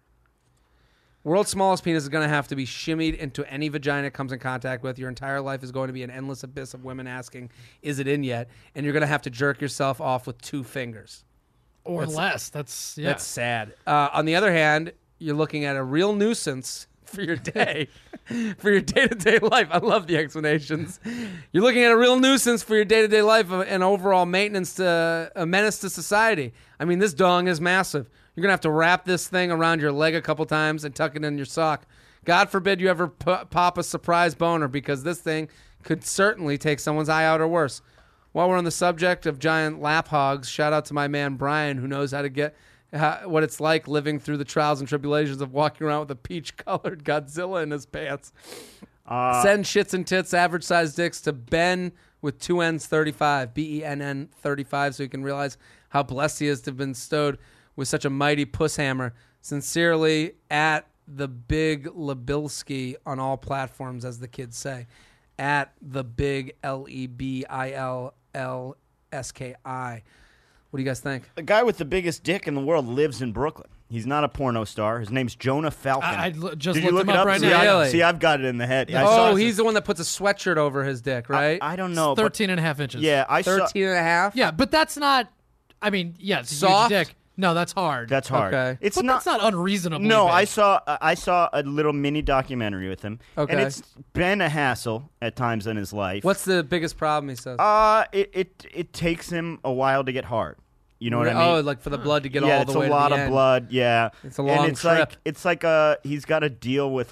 World's smallest penis is going to have to be shimmied into any vagina it comes in contact with. Your entire life is going to be an endless abyss of women asking, is it in yet? And you're going to have to jerk yourself off with 2 fingers. Or less. That's, yeah. That's sad. On the other hand, you're looking at a real nuisance for your day, for your day-to-day life. I love the explanations. You're looking at a real nuisance for your day-to-day life and overall maintenance to a menace to society. I mean, this dong is massive. You're going to have to wrap this thing around your leg a couple times and tuck it in your sock. God forbid you ever pop a surprise boner, because this thing could certainly take someone's eye out or worse. While we're on the subject of giant lap hogs, shout out to my man Brian, who knows how to get what it's like living through the trials and tribulations of walking around with a peach-colored Godzilla in his pants. Send shits and tits, average-sized dicks to Ben with 2 N's 35, BENN 35, so you can realize how blessed he is to have been bestowed with such a mighty puss hammer. Sincerely, at the Big Lebilski on all platforms, as the kids say. At the Big LEBILLSKI. What do you guys think? The guy with the biggest dick in the world lives in Brooklyn. He's not a porno star. His name's Jonah Falcon. I just Did you looked look him it up right See, now. Really? See, I've got it in the head. He's the one that puts a sweatshirt over his dick, right? I don't know. 13 and a half inches. Yeah, I saw. 13 and a half? Yeah, but that's not, I mean, yeah, it's a Soft? huge dick. No, that's hard. That's hard. Okay. It's but not. that's not unreasonable. No, I saw a little mini documentary with him. Okay. And it's been a hassle at times in his life. What's the biggest problem, he says? It takes him a while to get hard. You know what I mean? Oh, like for the blood to get yeah, all the it's way a to lot the of end. blood. Yeah, It's a long and it's trip. he's got to deal with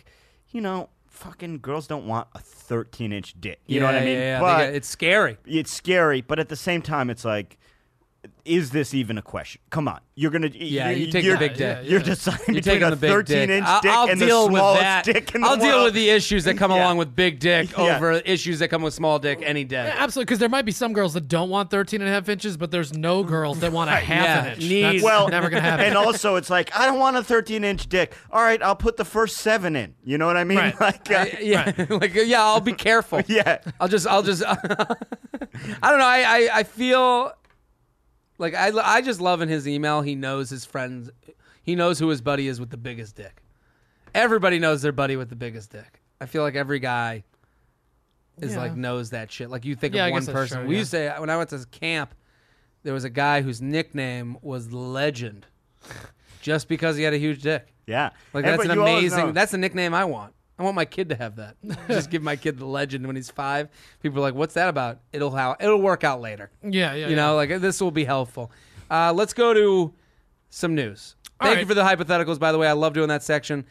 fucking girls don't want a 13-inch dick. You know what I mean? Yeah, But it's scary. it's scary, but at the same time, it's like, is this even a question? Come on, you're gonna. Yeah, you take you're, the big dick. You're deciding You're between taking a the big dick. 13-inch dick I'll and the deal with smallest that. dick in the I'll deal world. with the issues that come Yeah. along with big dick Yeah. over issues that come with small dick any day. Yeah, absolutely, because there might be some girls that don't want 13 and a half inches, but there's no girls that want a half Yeah, an inch. need- That's Well, never going to happen. And also, it's like, I don't want a 13-inch dick. All right, I'll put the first 7 in. You know what I mean? Right. Like, I'll be careful. yeah. I'll just I don't know. I feel like I just love in his email. He knows his friends. He knows who his buddy is with the biggest dick. Everybody knows their buddy with the biggest dick. I feel like every guy is Yeah. knows that shit. Like you think Yeah, I of one guess that's person. true, We yeah. used to when I went to camp, there was a guy whose nickname was Legend, just because he had a huge dick. Yeah. Like And- that's but an you always know. amazing. That's the nickname I want. I want my kid to have that. Just give my kid the Legend when he's 5. People are like, "What's that about?" It'll work out later. yeah. You know, like this will be helpful. Let's go to some news. Thank you for the hypotheticals, by the way. I love doing that section.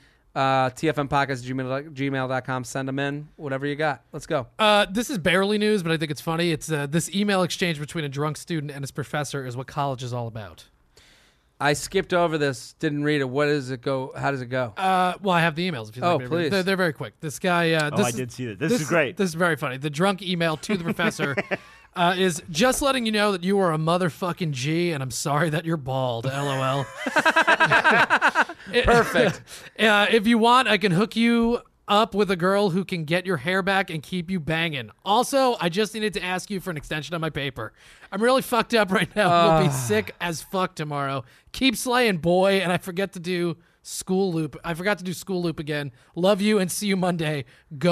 TFMpodcast@gmail.com. Send them in. Whatever you got. Let's go. This is barely news, but I think it's funny. It's this email exchange between a drunk student and his professor is what college is all about. I skipped over this. Didn't read it. What does it go? How does it go? Well, I have the emails. If you'd like me to read please. them. They're very quick. This guy. I did see that. This is great. This is very funny. The drunk email to the professor is just letting you know that you are a motherfucking G, and I'm sorry that you're bald. LOL. Perfect. If you want, I can hook you up with a girl who can get your hair back and keep you banging. Also, I just needed to ask you for an extension on my paper. I'm really fucked up right now. We'll be sick as fuck tomorrow. Keep slaying, boy. And I forgot to do school loop again. Love you and see you Monday.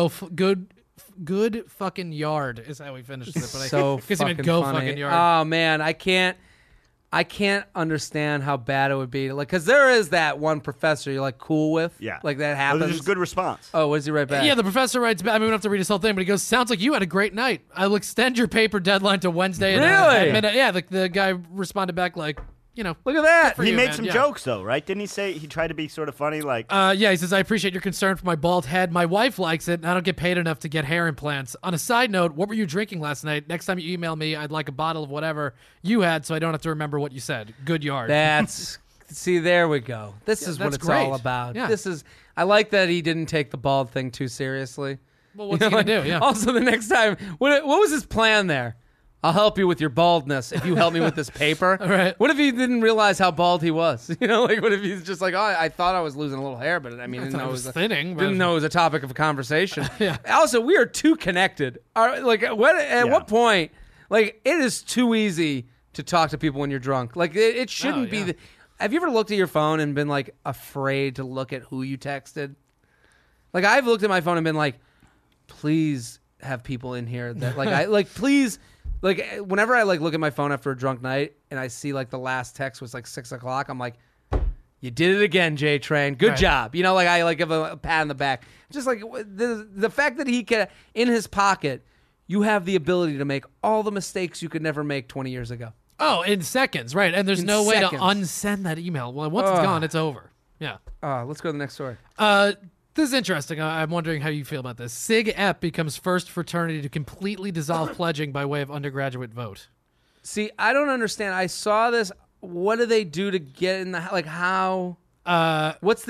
Good fucking yard is how we finished it. But So I guess he meant fucking go funny. fucking yard. Oh man, I can't understand how bad it would be. Like, because there is that one professor you're like cool with. Yeah. Like that That happens. was just a good response. Oh, what does he write back? Yeah, the professor writes back. I mean, we don't have to read his whole thing, but he goes, "Sounds like you had a great night. I'll extend your paper deadline to Wednesday." Really? At midnight." Yeah, the guy responded back like, Look at that. for He you, made man, some yeah. jokes, though, right? Didn't he say he tried to be sort of funny? Like, Yeah, he says, "I appreciate your concern for my bald head. My wife likes it, and I don't get paid enough to get hair implants. On a side note, what were you drinking last night? Next time you email me, I'd like a bottle of whatever you had so I don't have to remember what you said. Good yard." That's see, there we go. This is what that's it's all great. about. Yeah. I like that he didn't take the bald thing too seriously. Well, what's he going to do? Yeah. Also, the next time, what was his plan there? I'll help you with your baldness if you help me with this paper. All right. What if he didn't realize how bald he was? Like what if he's just like, I thought I was losing a little hair, but I mean, didn't thought know I it was was thinning, but- Didn't know it was a topic of a conversation. Yeah. Also, we are too connected. Like, at what point? Like, it is too easy to talk to people when you're drunk. Like, it shouldn't Oh, be. yeah. Have you ever looked at your phone and been like afraid to look at who you texted? Like, I've looked at my phone and been like, please have people in here that please. Like, whenever I look at my phone after a drunk night and I see like the last text was like 6 o'clock, I'm like, You did it again, J Train. Good Right. job. You know, like I like give a pat on the back. Just like the fact that he can, in his pocket, you have the ability to make all the mistakes you could never make 20 years ago. Oh, in seconds, right? And there's In no way to seconds. unsend that email. Well, once it's gone, it's over. Yeah. Let's go to the next story. This is interesting. I'm wondering how you feel about this. Sig Ep becomes first fraternity to completely dissolve pledging by way of undergraduate vote. See, I don't understand. I saw this. What do they do to get in the like? How? What's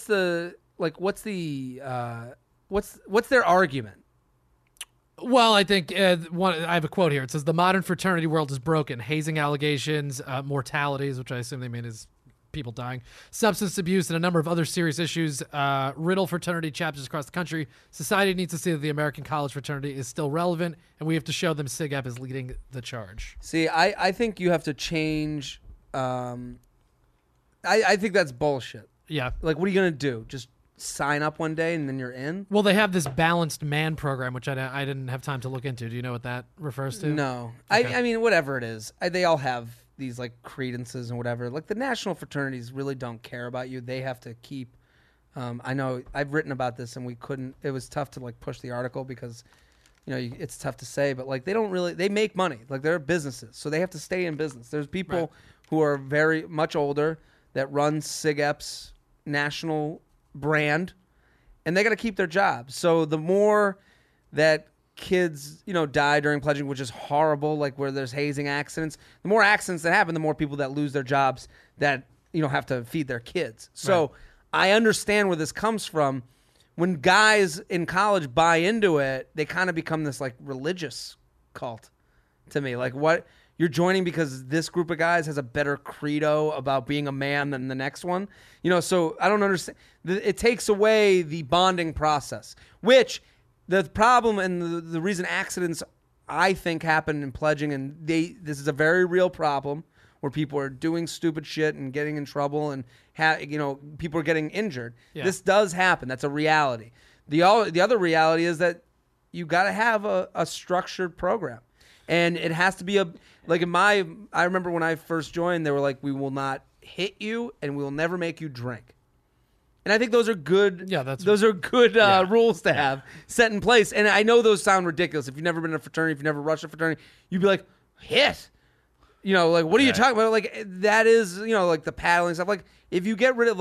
their argument? Well, I think I have a quote here. It says, "The modern fraternity world is broken. Hazing allegations, mortalities," which I assume they mean is people dying, substance abuse, and a number of other serious issues riddle fraternity chapters across the country. Society needs to see that the American college fraternity is still relevant, and we have to show them Sig Ep is leading the charge. See, I think you have to change. I think that's bullshit. Yeah. Like, what are you gonna do? Just sign up one day and then you're in? Well, they have this balanced man program, which I didn't have time to look into. Do you know what that refers to? No. Okay. I mean, whatever it is, they all have these like credences and whatever. Like the national fraternities really don't care about you. They have to keep. I know I've written about this and we couldn't. It was tough to like push the article because, you know, it's tough to say. But like they don't really. They make money. Like they're businesses, so they have to stay in business. There's people who are very much older that run Sig Ep's national brand, and they got to keep their jobs. So the more that kids, you know, die during pledging, which is horrible, like where there's hazing accidents, the more accidents that happen, the more people that lose their jobs that, you know, have to feed their kids. So I understand where this comes from. When guys in college buy into it, they kind of become this like religious cult to me. Like, what? You're joining because this group of guys has a better credo about being a man than the next one? You know, so I don't understand. It takes away the bonding process, which the problem and the reason accidents, I think, happen in pledging, and this is a very real problem where people are doing stupid shit and getting in trouble and, you know, people are getting injured. Yeah. This does happen. That's a reality. The other reality is that you got to have a structured program. And it has to be I remember when I first joined, they were like, we will not hit you and we will never make you drink. And I think those are good. Yeah, those are good rules to have set in place. And I know those sound ridiculous. If you've never been in a fraternity, if you've never rushed a fraternity, you'd be like, hit. You know, like, what are you talking about? Like, that is, you know, like the paddling stuff. Like, if you get rid of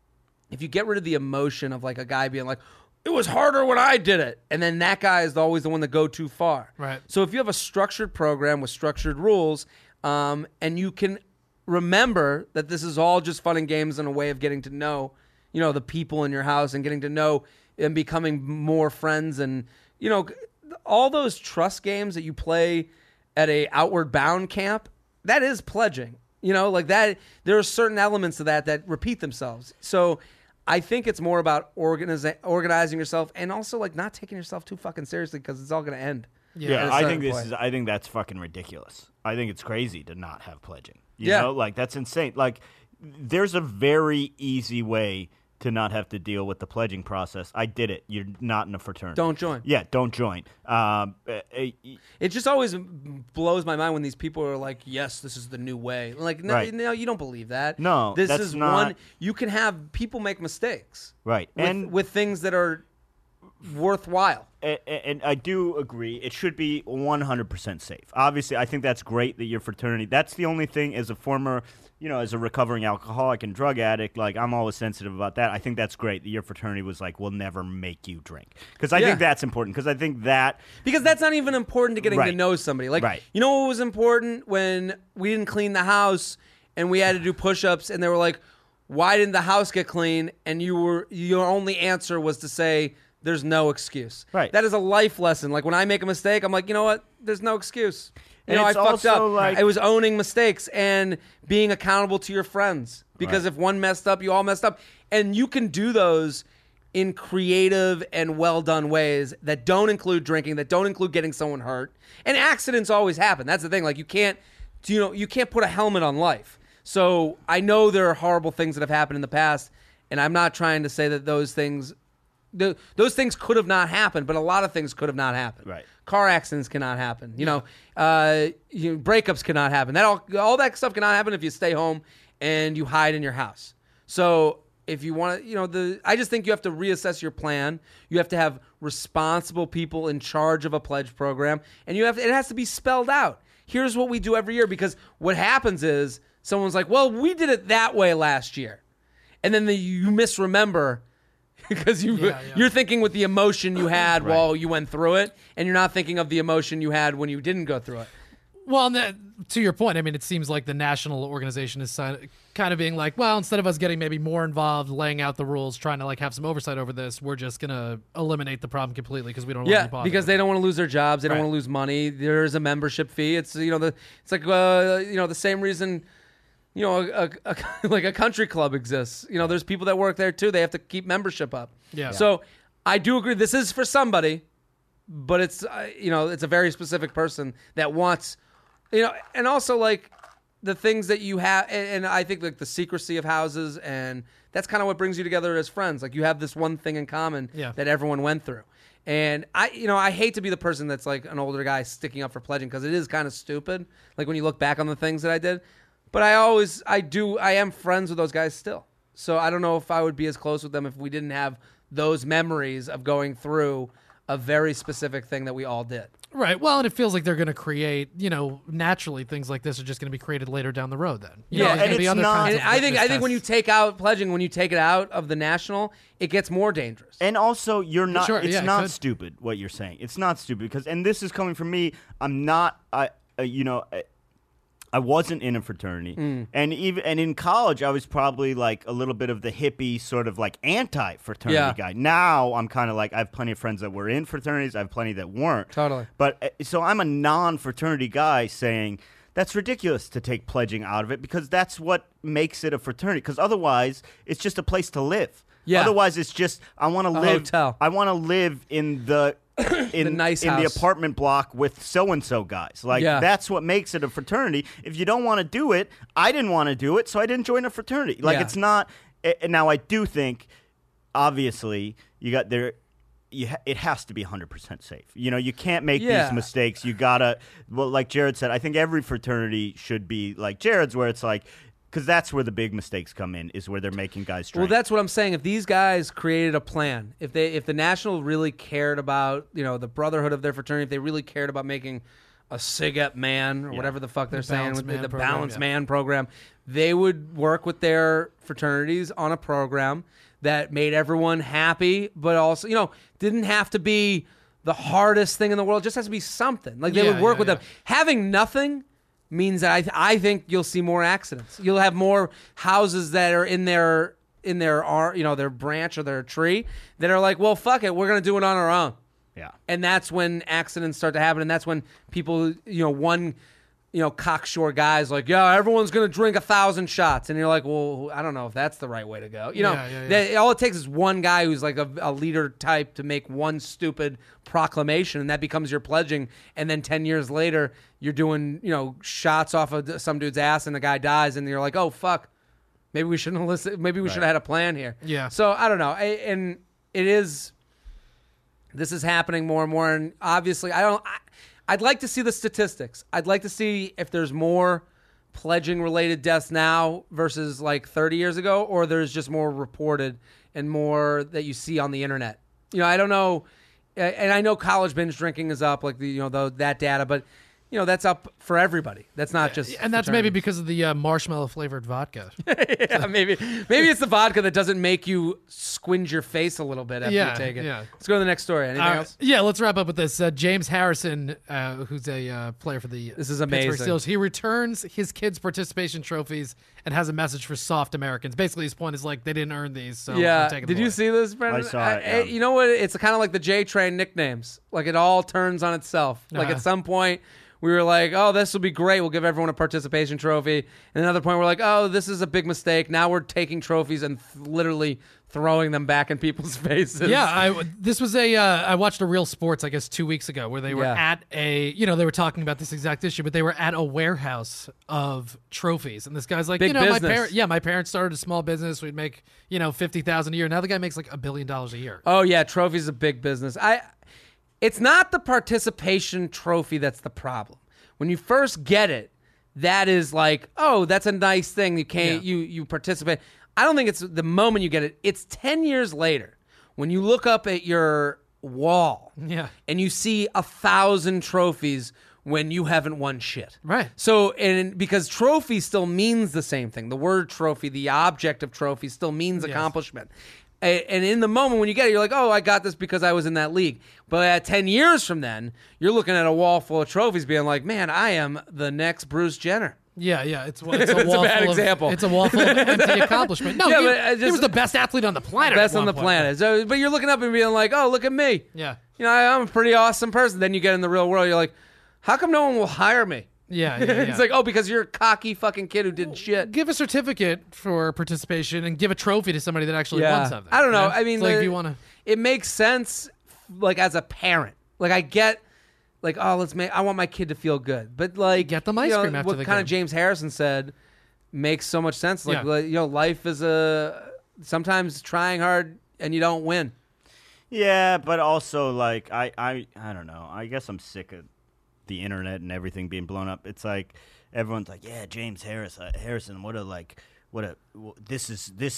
the emotion of like a guy being like, it was harder when I did it, and then that guy is always the one that go too far. Right. So if you have a structured program with structured rules, and you can remember that this is all just fun and games and a way of getting to know, you know, the people in your house and getting to know and becoming more friends, and, you know, all those trust games that you play at a Outward Bound camp, that is pledging. You know, like that. There are certain elements of that repeat themselves. So I think it's more about organizing yourself and also like not taking yourself too fucking seriously because it's all going to end. Yeah, I think that's fucking ridiculous. I think it's crazy to not have pledging. You know, like that's insane. Like there's a very easy way to not have to deal with the pledging process. I did it. You're not in a fraternity. Don't join. Yeah, don't join. It just always blows my mind when these people are like, yes, this is the new way. Like, no, you don't believe that. No, this that's is not... one. You can have people make mistakes. Right. With things that are worthwhile. And I do agree. It should be 100% safe. Obviously, I think that's great that your fraternity, that's the only thing as a former, you know, as a recovering alcoholic and drug addict, like I'm always sensitive about that. I think that's great that your fraternity was like, we'll never make you drink. Because I think that's important. Because I think that... Because that's not even important to getting to know somebody. Like, you know what was important when we didn't clean the house and we had to do push-ups and they were like, why didn't the house get clean? And your only answer was to say... There's no excuse. Right. That is a life lesson. Like when I make a mistake, I'm like, you know what? There's no excuse. You And know, I it's fucked up. also like- I was owning mistakes and being accountable to your friends. Because if one messed up, you all messed up. And you can do those in creative and well-done ways that don't include drinking, that don't include getting someone hurt. And accidents always happen. That's the thing. Like you can't put a helmet on life. So I know there are horrible things that have happened in the past, and I'm not trying to say that those things could have not happened, but a lot of things could have not happened. Right. Car accidents cannot happen. Breakups cannot happen. All that stuff cannot happen if you stay home and you hide in your house. So if you want to, I just think you have to reassess your plan. You have to have responsible people in charge of a pledge program, and it has to be spelled out. Here's what we do every year, because what happens is someone's like, well, we did it that way last year. And then you misremember because you're thinking with the emotion you had while you went through it, and you're not thinking of the emotion you had when you didn't go through it. Well, to your point, I mean, it seems like the national organization is kind of being like, well, instead of us getting maybe more involved, laying out the rules, trying to like have some oversight over this, we're just going to eliminate the problem completely because we don't want to be bothered. Because they don't want to lose their jobs. They don't want to lose money. There's a membership fee. It's, it's like, the same reason, like a country club exists. There's people that work there too. They have to keep membership up. Yeah. So I do agree. This is for somebody, but it's, it's a very specific person that wants, and also like the things that you have, and I think like the secrecy of houses, and that's kind of what brings you together as friends. Like you have this one thing in common that everyone went through. And I hate to be the person that's like an older guy sticking up for pledging, because it is kind of stupid. Like when you look back on the things that I did, but I am friends with those guys still. So I don't know if I would be as close with them if we didn't have those memories of going through a very specific thing that we all did. Right. Well, and it feels like they're going to create, naturally things like this are just going to be created later down the road then. And it's not... I think when you take out pledging, when you take it out of the national, it gets more dangerous. And also, you're not... Sure, it's not stupid, what you're saying. It's not stupid, because... And this is coming from me. I'm not... I wasn't in a fraternity, and in college, I was probably like a little bit of the hippie sort of like anti-fraternity guy. Now I'm kind of like, I have plenty of friends that were in fraternities, I have plenty that weren't. Totally. But so I'm a non-fraternity guy saying that's ridiculous to take pledging out of it, because that's what makes it a fraternity. Because otherwise, it's just a place to live. Yeah. Otherwise, it's just I want to live. Hotel. I want to live in the. In the apartment block with so-and-so guys. That's what makes it a fraternity. If you don't want to do it, I didn't want to do it, so I didn't join a fraternity. It's not... Now, I do think, obviously, it has to be 100% safe. You can't make these mistakes. You got to... Well, like Jared said, I think every fraternity should be like Jared's, where it's like... Because that's where the big mistakes come in, is where they're making guys drink. Well, that's what I'm saying. If these guys created a plan, if the National really cared about, the brotherhood of their fraternity, if they really cared about making a SIGEP man or whatever the fuck they're saying, with the Balanced Man program, they would work with their fraternities on a program that made everyone happy, but also, didn't have to be the hardest thing in the world. It just has to be something. Like they would work with them. Having nothing means that I think you'll see more accidents. You'll have more houses that are in their their branch or their tree that are like, well, fuck it, we're gonna do it on our own. Yeah. And that's when accidents start to happen, and that's when people, cocksure guys like, yeah, everyone's gonna drink 1,000 shots, and you're like, well, I don't know if that's the right way to go. All it takes is one guy who's like a leader type to make one stupid proclamation, and that becomes your pledging, and then 10 years later you're doing shots off of some dude's ass and the guy dies, and you're like, oh fuck, maybe we shouldn't have listened, maybe we should have had a plan here. So I don't know. And this is happening more and more, and obviously I'd like to see the statistics. I'd like to see if there's more pledging related deaths now versus like 30 years ago, or there's just more reported and more that you see on the internet. I don't know. And I know college binge drinking is up, like that data, but that's up for everybody. That's not just... And that's maybe because of the marshmallow-flavored vodka. Maybe it's the vodka that doesn't make you squinge your face a little bit after you take it. Yeah. Let's go to the next story. Anything else? Yeah, let's wrap up with this. James Harrison, who's a player for the This is amazing. Pittsburgh Steelers, he returns his kids' participation trophies and has a message for soft Americans. Basically, his point is like, they didn't earn these, so I'm taking them Did away. you see this, Brendan? I saw it, You know what? It's kind of like the J-Train nicknames. Like, it all turns on itself. Like, at some point... We were like, oh, this will be great. We'll give everyone a participation trophy. And another point, we're like, oh, this is a big mistake. Now we're taking trophies and literally throwing them back in people's faces. Yeah, this was I watched a Real Sports, I guess, 2 weeks ago, where they were at they were talking about this exact issue, but they were at a warehouse of trophies. And this guy's like, big business. my parents started a small business. We'd make, $50,000 a year. Now the guy makes like $1 billion a year. Oh, yeah, trophies is a big business. It's not the participation trophy that's the problem. When you first get it, that is like, oh, that's a nice thing. You can't you participate. I don't think it's the moment you get it. It's 10 years later when you look up at your wall and you see 1,000 trophies when you haven't won shit. Right. So, and because trophy still means the same thing. The word trophy, the object of trophy still means accomplishment. And in the moment when you get it, you're like, oh, I got this because I was in that league. But at 10 years from then, you're looking at a wall full of trophies being like, man, I am the next Bruce Jenner. Yeah. It's a It's wall a bad full example. It's a wall full of empty accomplishment. No, he was the best athlete on the planet. Best at on one the point. planet. So, but you're looking up and being like, oh, look at me. Yeah. You know, I'm a pretty awesome person. Then you get in the real world, you're like, how come no one will hire me? Yeah. It's like, oh, because you're a cocky fucking kid who did shit. Give a certificate for participation and give a trophy to somebody that actually won something. I don't know. Yeah? I mean, It's like if you want to. It makes sense, like as a parent. Like I get, like, oh, I want my kid to feel good, but like, Get them ice cream after what the kind of game. James Harrison said makes so much sense. Like, Yeah. Life is sometimes trying hard and you don't win. Yeah, but also like I don't know. I guess I'm sick of the internet and everything being blown up. It's like everyone's like, yeah, James Harrison, this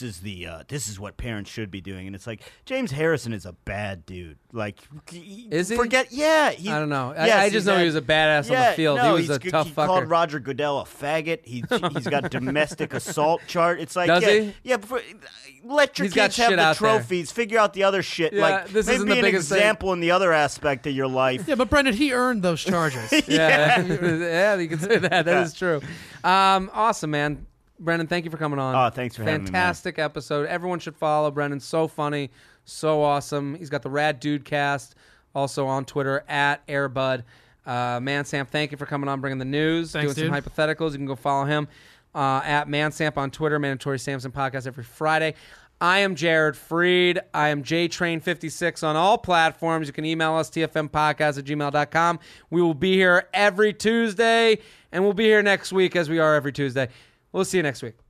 is what parents should be doing. And it's like James Harrison is a bad dude. Like, Is he? Forget, yeah. I don't know. Yes, I just know he was a badass on the field. No, he was a tough he fucker. called Roger Goodell a faggot. He's got domestic assault chart. It's like, Does yeah, he? yeah. Let your He's got kids have shit the out there. trophies. Figure out the other shit. Yeah, like, this maybe isn't the be an biggest thing. example in the other aspect of your life. Yeah, but Brendan, he earned those charges. Yeah, you can say that. That is true. Awesome, man. Brendan, thank you for coming on. Oh, thanks for having me, man. Fantastic episode. Everyone should follow Brendan. So funny, so awesome. He's got the Rad Dude Cast, also on Twitter at Airbud. Mansamp, thank you for coming on, bringing the news, Thanks, doing some hypotheticals. You can go follow him at Mansamp on Twitter, Mandatory Samson Podcast every Friday. I am Jared Freed. I am JTrain56 on all platforms. You can email us, tfmpodcast@gmail.com. We will be here every Tuesday, and we'll be here next week as we are every Tuesday. We'll see you next week.